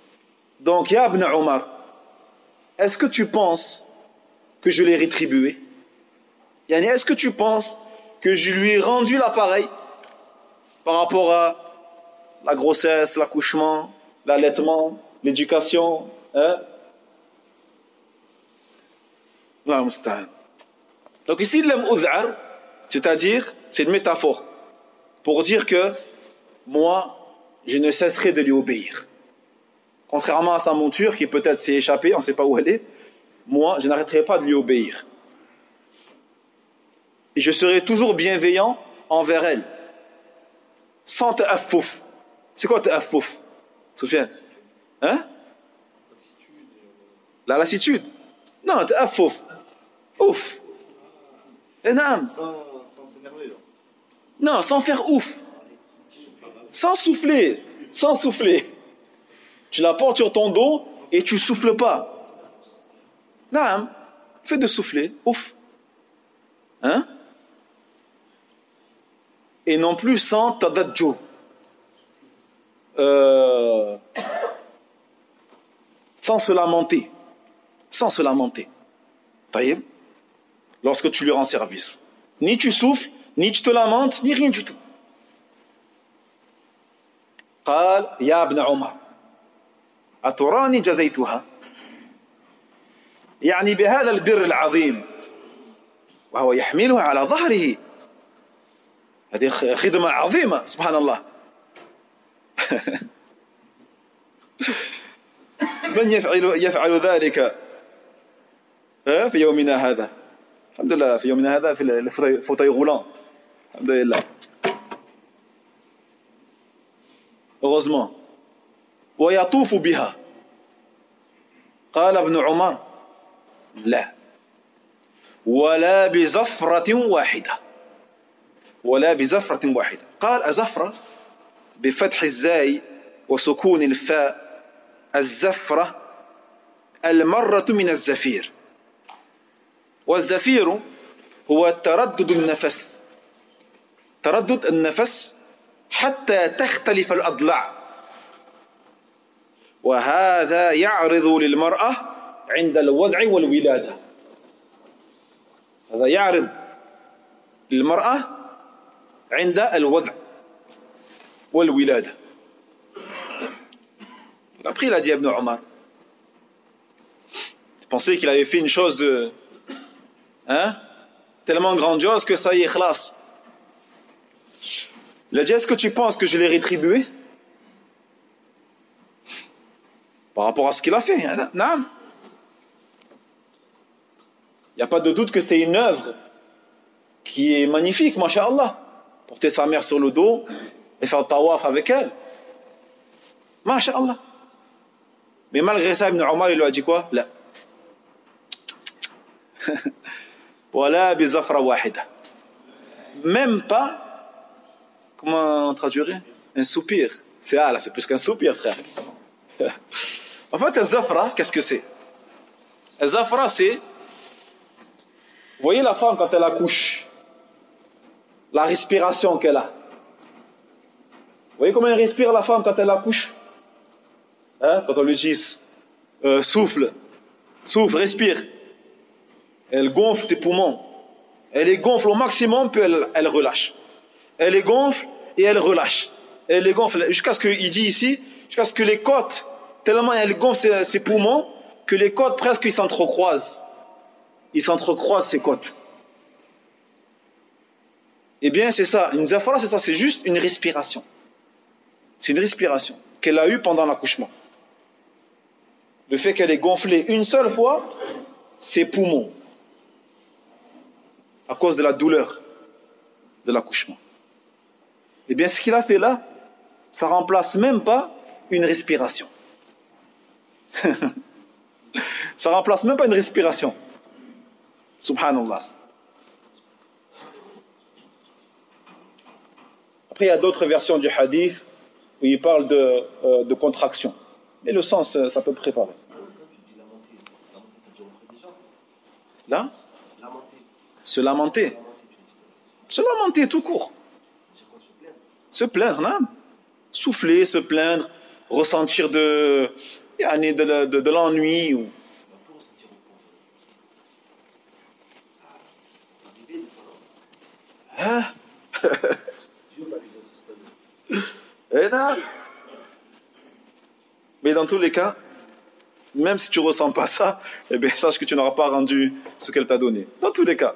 Donc, Ya ibn Omar, est-ce que tu penses que je l'ai rétribué? Yani, est-ce que tu penses que je lui ai rendu l'appareil par rapport à la grossesse, l'accouchement, l'allaitement, l'éducation, hein? Donc ici, l'am ud'ar, c'est-à-dire, c'est une métaphore pour dire que moi, je ne cesserai de lui obéir. Contrairement à sa monture qui peut-être s'est échappée, on ne sait pas où elle est, moi, je n'arrêterai pas de lui obéir. Et je serai toujours bienveillant envers elle. Sans ta'affouf. C'est quoi ta'affouf, Soufiane? Hein? La lassitude. Non, ta'affouf. Ouf. Énorme. Sans s'énerver. Non, sans faire ouf. Sans souffler. Sans souffler. Tu la portes sur ton dos et tu souffles pas. Non, fais de souffler. Ouf. Hein? Et non plus sans tadadjo. Euh, sans se lamenter. Sans se lamenter. Taïeb? Lorsque tu lui rends service. Ni tu souffles, ni tu te lamentes, ni rien du tout. قال يا ابن عمر أتراني جزيتها يعني بهذا البر العظيم وهو يحملها على ظهره. هذه خدمة عظيمة سبحان الله. من يفعل يفعل ذلك في يومنا هذا؟ الحمد لله في يومنا هذا في الفوتاي roulant. الحمد لله. Heureusement. ويطوف بها. قال ابن عمر لا ولا بزفرة واحدة ولا بزفرة واحدة. قال الزفرة بفتح الزاي وسكون الفاء. الزفرة المرة من الزفير. والزفير هو تردد النفس تردد النفس حتى تختلف الأضلاع. وهذا يعرض للمرأة عند الوضع والولادة. هذا يعرض للمرأة عند الوضع والولادة. Après, il a dit à Ibn Omar, tu pensais qu'il avait fait une chose de, hein, tellement grandiose que ça y est, khlas. Il a dit, est-ce que tu penses que je l'ai rétribué par rapport à ce qu'il a fait? Non. Il n'y a pas de doute que c'est une œuvre qui est magnifique, masha'Allah. Porter sa mère sur le dos et faire le tawaf avec elle. Masha'Allah. Mais malgré ça, Ibn Omar, il lui a dit quoi? La. Voilà, bizafra wahida. Même pas. Comment on traduirait? Un soupir. C'est ah là, c'est plus qu'un soupir, frère. En fait, un zafra, qu'est-ce que c'est? Un zafra, c'est. Vous voyez la femme quand elle accouche, la respiration qu'elle a. Vous voyez comment elle respire la femme quand elle accouche? Hein? Quand on lui dit euh, souffle, souffle, respire. Elle gonfle ses poumons. Elle les gonfle au maximum, puis elle, elle relâche. Elle les gonfle et elle relâche. Elle les gonfle jusqu'à ce qu'il dit ici, jusqu'à ce que les côtes, tellement elle gonfle ses, ses poumons, que les côtes presque ils s'entrecroisent. Ils s'entrecroisent ces côtes. Eh bien, c'est ça. Une zafara, c'est ça. C'est juste une respiration. C'est une respiration qu'elle a eue pendant l'accouchement. Le fait qu'elle ait gonflé une seule fois ses poumons à cause de la douleur de l'accouchement. Eh bien, ce qu'il a fait là, ça remplace même pas une respiration. Ça remplace même pas une respiration. Subhanallah. Après, il y a d'autres versions du hadith où il parle de, euh, de contraction. Mais le sens, ça peut préparer. Là, se lamenter. Se lamenter tout court. Se plaindre, non? Souffler, se plaindre, ressentir de, yani de, de, de, de l'ennui. Ou... Hein? Et là, mais dans tous les cas, même si tu ne ressens pas ça, eh bien, sache que tu n'auras pas rendu ce qu'elle t'a donné. Dans tous les cas.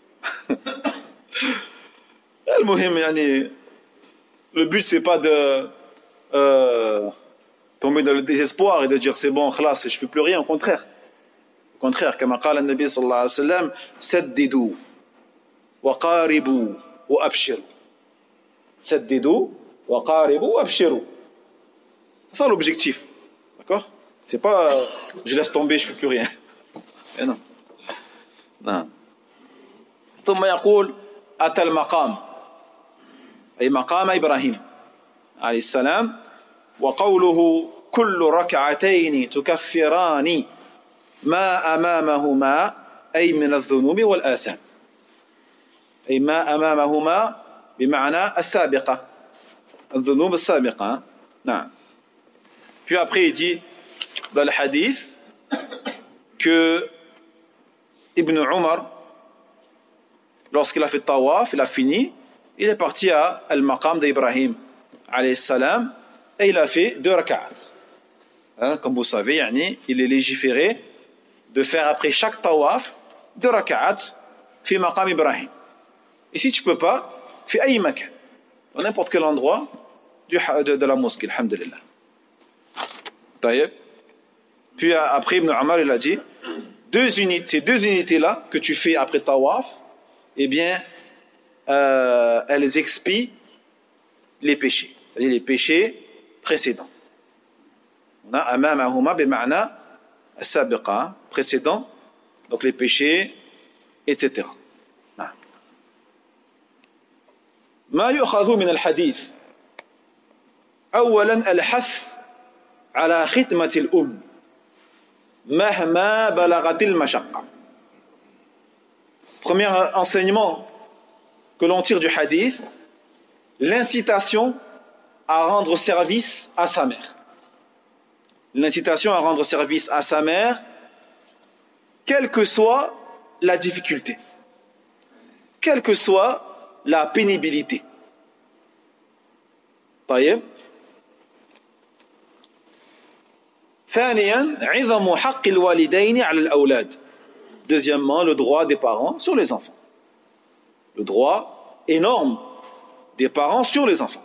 Le but, c'est pas de euh, tomber dans le désespoir et de dire c'est bon, khlas, je ne fais plus rien. Au contraire. Au contraire, comme a dit le Nabi sallallahu alayhi wa sallam, saddidu wa qaribu wa abshiru. Saddidu wa qaribu wa abshiru. C'est ça l'objectif. D'accord? C'est pas euh, je laisse tomber, je ne fais plus rien. Et non. Non. ثم يقول أتى المقام أي مقام إبراهيم عليه السلام وقوله كل ركعتين تكفران ما أمامهما أي من الذنوب والآثام أي ما أمامهما بمعنى السابقة الذنوب السابقة نعم. Puis après il dit dans le hadith que Ibn Umar, lorsqu'il a fait tawaf, il a fini, il est parti à Al-Maqam d'Ibrahim alayhi salam et il a fait deux rak'at. Hein, comme vous savez, yani, il est légiféré de faire après chaque tawaf deux rak'at fi Maqam Ibrahim. Et si tu ne peux pas, fi ayi makan, dans n'importe quel endroit du, de, de la mosquée, alhamdulillah. Taïeb. Puis après Ibn Umar il a dit deux unités, ces deux unités là que tu fais après tawaf, eh bien euh, elles expient les péchés, c'est-à-dire les péchés précédents. On a amamahuma bima'na as-sabiqa, précédents, donc les péchés, et cetera. ما يؤخذ من الحديث أولا الحث على خدمة الأم مهما بلغت المشقة. Premier enseignement que l'on tire du hadith, l'incitation à rendre service à sa mère. L'incitation à rendre service à sa mère, quelle que soit la difficulté, quelle que soit la pénibilité. طيب. ثانيا عظم حق الوالدين على الأولاد. Deuxièmement, le droit des parents sur les enfants. Le droit énorme des parents sur les enfants.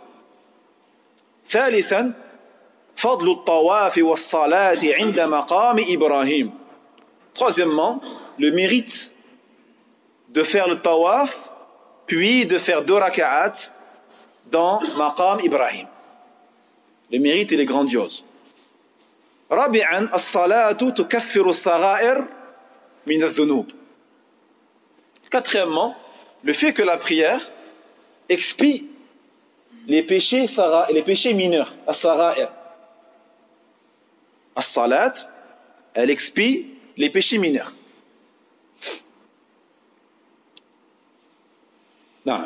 ثالثا فضل الطواف والصلاة عند مقام إبراهيم. Troisièmement, le mérite de faire le tawaf puis de faire deux raka'at dans Maqam Ibrahim. Le mérite il est grandiose. رابعا الصلاة تكفر الصغائر من الذنوب. Quatrièmement, le fait que la prière expie les péchés les péchés mineurs, as-sagha'ir. As-salat, elle expie les péchés mineurs. نعم.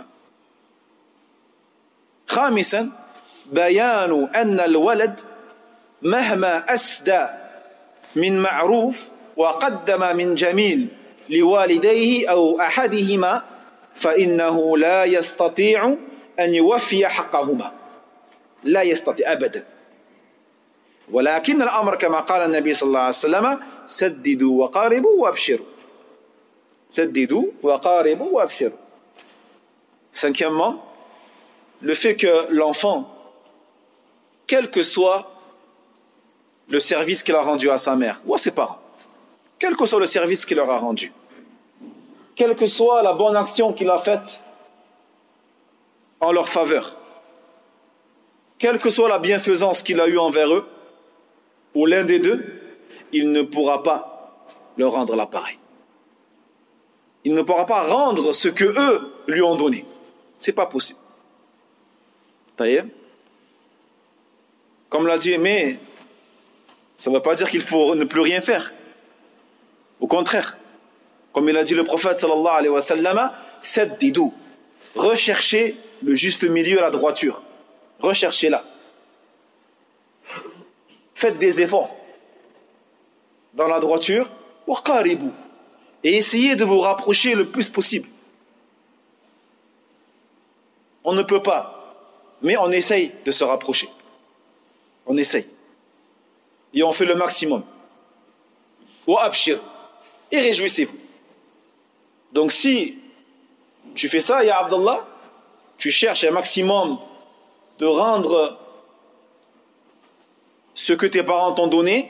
خامسا بيان أن الولد مهما أسدى من معروف وقدم من جميل لوالديه أو أحدهما فإنه لا يستطيع أن يوفي حقهما لا يستطيع أبدا ولكن الأمر كما قال النبي صلى الله عليه وسلم سددوا وقاربوا وابشروا سددوا وقاربوا وابشروا. Cinquièmement, le fait que l'enfant, quel que soit le service qu'il a rendu à sa mère ou à ses parents, quel que soit le service qu'il leur a rendu, quelle que soit la bonne action qu'il a faite en leur faveur, quelle que soit la bienfaisance qu'il a eue envers eux, ou l'un des deux, il ne pourra pas leur rendre l'appareil. Il ne pourra pas rendre ce que eux lui ont donné. C'est pas possible. Taïeb. Comme l'a dit, mais ça ne veut pas dire qu'il faut ne plus rien faire. Au contraire, comme il a dit le prophète sallallahu alayhi wa sallam, saddidu, recherchez le juste milieu, la droiture. Recherchez-la. Faites des efforts. dans la droiture, وقاربوا, et essayez de vous rapprocher le plus possible. On ne peut pas, mais on essaye de se rapprocher. On essaye. Et on fait le maximum. وأبشر, et réjouissez-vous. Donc si tu fais ça, ya Abdallah, tu cherches un maximum de rendre ce que tes parents t'ont donné,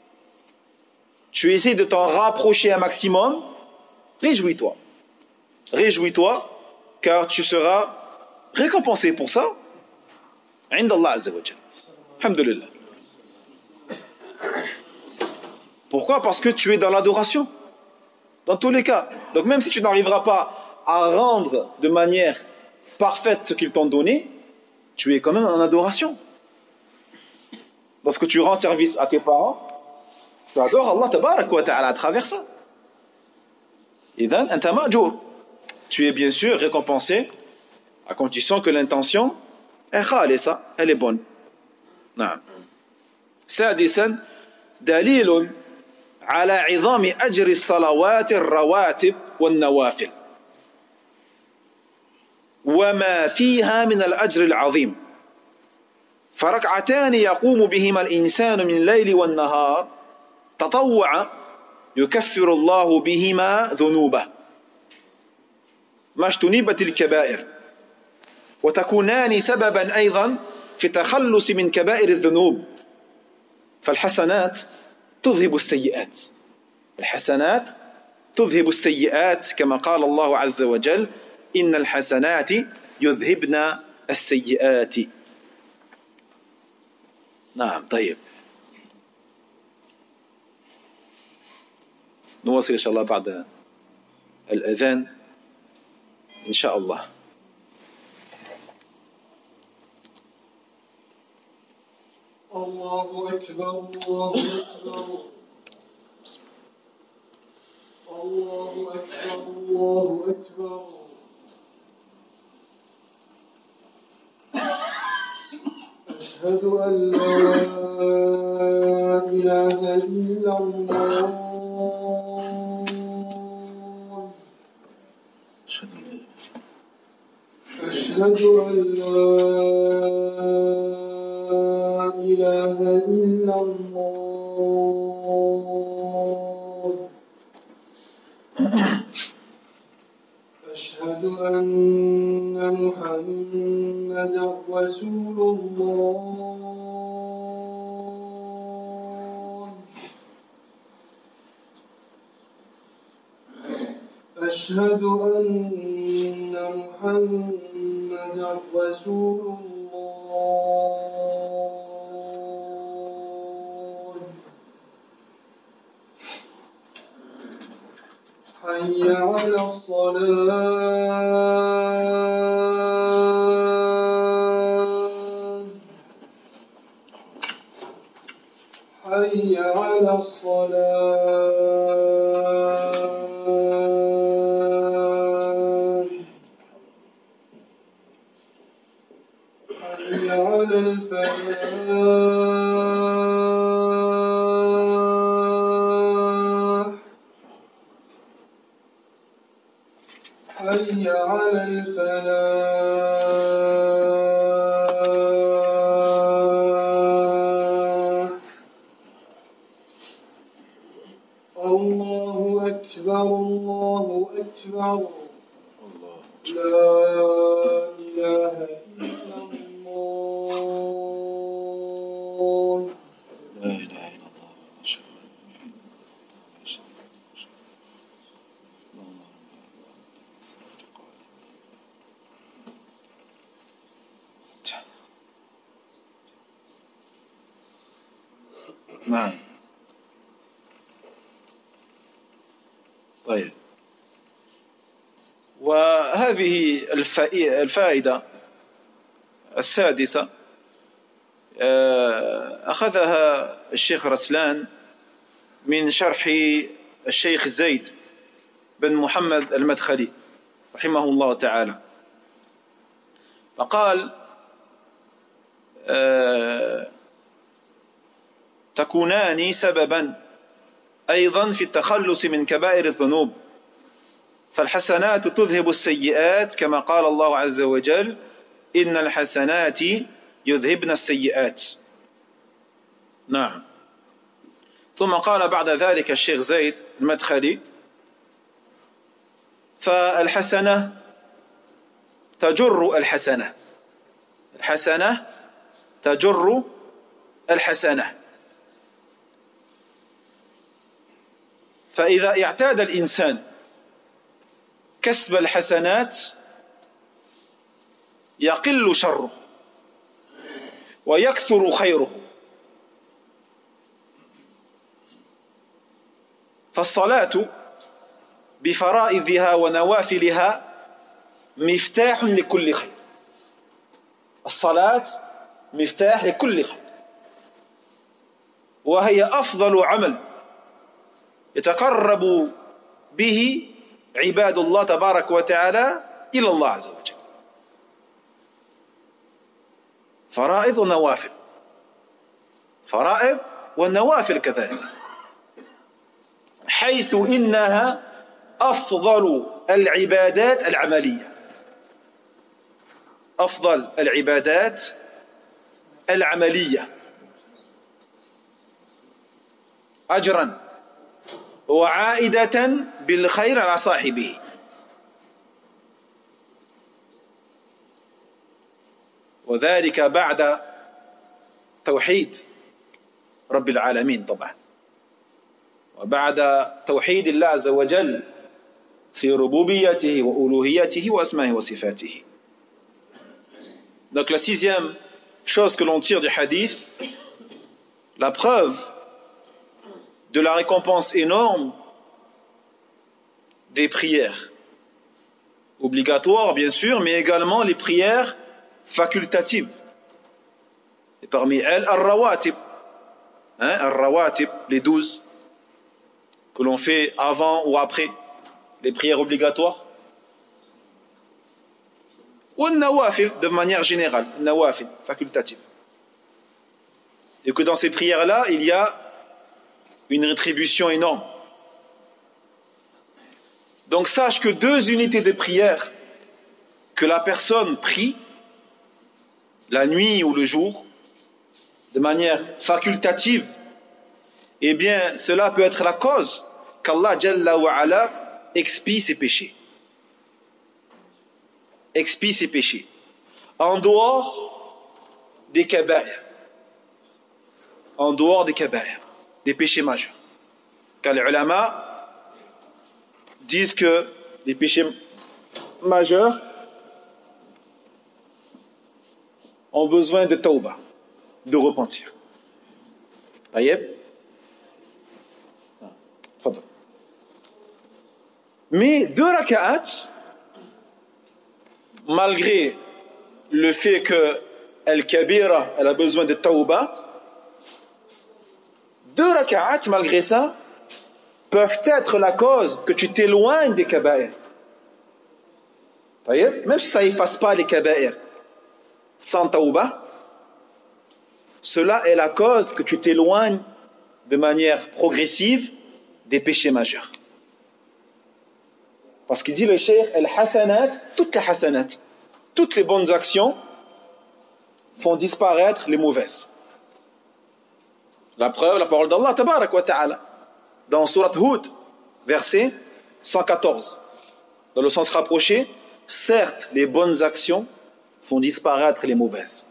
tu essaies de t'en rapprocher un maximum, réjouis-toi. Réjouis-toi, car tu seras récompensé pour ça. عند الله عز وجل. Alhamdulillah. Pourquoi? Parce que tu es dans l'adoration. Dans tous les cas. Donc même si tu n'arriveras pas à rendre de manière parfaite ce qu'ils t'ont donné, tu es quand même en adoration. Lorsque tu rends service à tes parents, tu adores Allah tabarak wa ta'ala à travers ça. إذن أنت مأجور. Tu es bien sûr récompensé à condition que l'intention est خالصة, elle est bonne. نعم. سادسا دليل على عظام أجر الصلوات الرواتب والنوافل وما فيها من الأجر العظيم. فركعتان يقوم بهما الإنسان من الليل والنهار تطوعا يكفر الله بهما ذنوبه ما اجتنبت الكبائر وتكونان سببا أيضا في التخلص من كبائر الذنوب. فالحسنات تذهب السيئات. الحسنات تذهب السيئات كما قال الله عز وجل إن الحسنات يذهبن السيئات. نعم. طيب نواصل إن شاء الله بعد الأذان إن شاء الله. الله أكبر الله أكبر الله أكبر الله أكبر. أشهد أن لا إله إلا الله أشهد أن لا إله إلا الله أشهد أن محمدا رسول الله أشهد أن محمدا رسول الله حي على الصلاة حي على الصلاة حي على الفلاح حي على الفلاح. الله أكبر الله أكبر لا إله إلا الله لا إله إلا الله. نعم. طيب وهذه الفائدة السادسة أخذها الشيخ رسلان من شرح الشيخ زيد بن محمد المدخلي رحمه الله تعالى. فقال تكونان سببا أيضا في التخلص من كبائر الذنوب. فالحسنات تذهب السيئات كما قال الله عز وجل إن الحسنات يذهبن السيئات. نعم. ثم قال بعد ذلك الشيخ زيد المدخلي فالحسنة تجر الحسنة، الحسنة تجر الحسنة. فإذا اعتاد الإنسان كسب الحسنات يقل شره ويكثر خيره. فالصلاة بفرائضها ونوافلها مفتاح لكل خير. الصلاة مفتاح لكل خير، وهي أفضل عمل يتقرب به عباد الله تبارك وتعالى إلى الله عز وجل. فرائض ونوافل، فرائض والنوافل كذلك، حيث إنها أفضل العبادات العملية، أفضل العبادات العملية أجرا وعائدة بالخير على صاحبه. وذلك بعد توحيد رب العالمين طبعا، وبعد توحيد الله عز وجل في ربوبيته وألوهيته وأسمائه وصفاته. Donc la sixième chose que l'on tire du hadith, la preuve de la récompense énorme des prières obligatoires bien sûr, mais également les prières facultatives. Et parmi elles, al-rawatib, hein, al-rawatib, les douze que l'on fait avant ou après les prières obligatoires. Ou al-nawafil de manière générale, al-nawafil, facultative. Et que dans ces prières-là, il y a une rétribution énorme. Donc sache que deux unités de prière que la personne prie, la nuit ou le jour, de manière facultative, eh bien cela peut être la cause qu'Allah Jalla wa Ala expie ses péchés. Expie ses péchés. En dehors des kaba'ir. En dehors des kaba'ir. Des péchés majeurs. Car les ulama disent que les péchés majeurs ont besoin de tawbah, de repentir. Taïeb. Mais deux raka'at, malgré le fait que Al-Kabira, elle a besoin de tawbah, deux raka'at, malgré ça, peuvent être la cause que tu t'éloignes des kaba'ir. Même si ça n'efface pas les kaba'ir sans tawbah, cela est la cause que tu t'éloignes de manière progressive des péchés majeurs. Parce qu'il dit le cheikh, al-hasanat, toutes les hasanat, toutes les bonnes actions font disparaître les mauvaises. La preuve, la parole d'Allah tabarak wa ta'ala dans Surat Hud, verset cent quatorze, dans le sens rapproché, certes les bonnes actions font disparaître les mauvaises.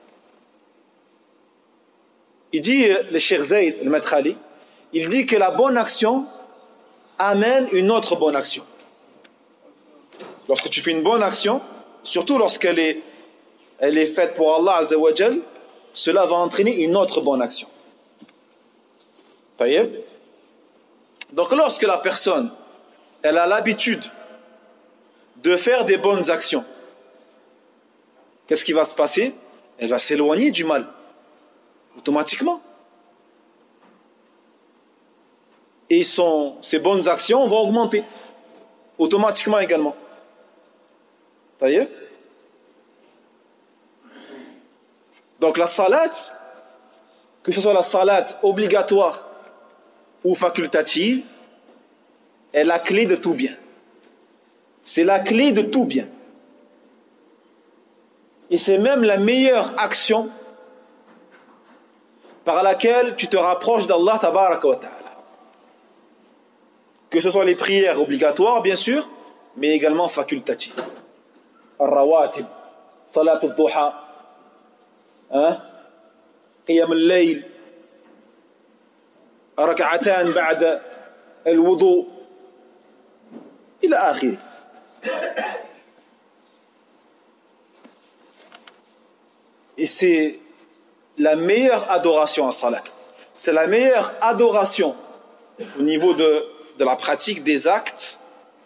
Il dit, le Cheikh Zayd al-Madkhali, il dit que la bonne action amène une autre bonne action. Lorsque tu fais une bonne action, surtout lorsqu'elle est, elle est faite pour Allah Azza wa Jal, cela va entraîner une autre bonne action. Taïeb. Donc lorsque la personne, elle a l'habitude de faire des bonnes actions, qu'est-ce qui va se passer? Elle va s'éloigner du mal, automatiquement. Et son, ses bonnes actions vont augmenter, automatiquement également. Vous voyez? Donc la salat, que ce soit la salat obligatoire ou facultative est la clé de tout bien. C'est la clé de tout bien. Et c'est même la meilleure action par laquelle tu te rapproches d'Allah tabaraka wa ta'ala. Que ce soit les prières obligatoires, bien sûr, mais également facultatives. Al-rawatib, salat al-duha, hein, qiyam al-layl, rak'atan ba'da al-wudu, ila akhiri. Et c'est la meilleure adoration à salat. C'est la meilleure adoration au niveau de, de la pratique des actes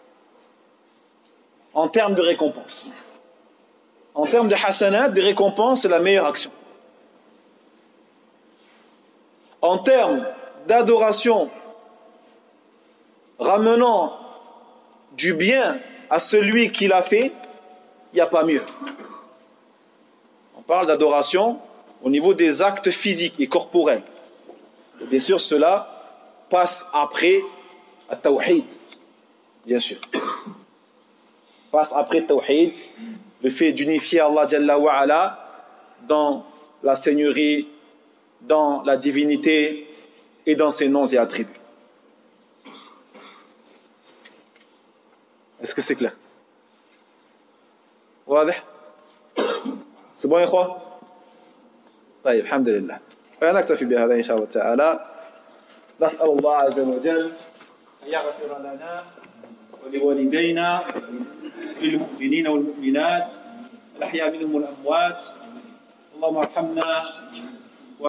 en termes de récompense. En termes de hasanat, des récompenses, c'est la meilleure action. En termes d'adoration ramenant du bien à celui qui l'a fait, il n'y a pas mieux. On parle d'adoration au niveau des actes physiques et corporels. Et bien sûr, cela passe après le tawhid, bien sûr. Passe après le tawhid, le fait d'unifier Allah Jalla wa Ala dans la seigneurie, dans la divinité et dans ses noms et attributs. Est-ce que c'est clair? واضح؟ C'est bon يا إخوة؟ طيب الحمد لله. فنكتفي بهذا إن شاء الله تعالى. نسأل الله عز وجل أن يغفر لنا ولوالدينا وللمؤمنين والمؤمنات الأحياء منهم والأموات. اللهم ارحمنا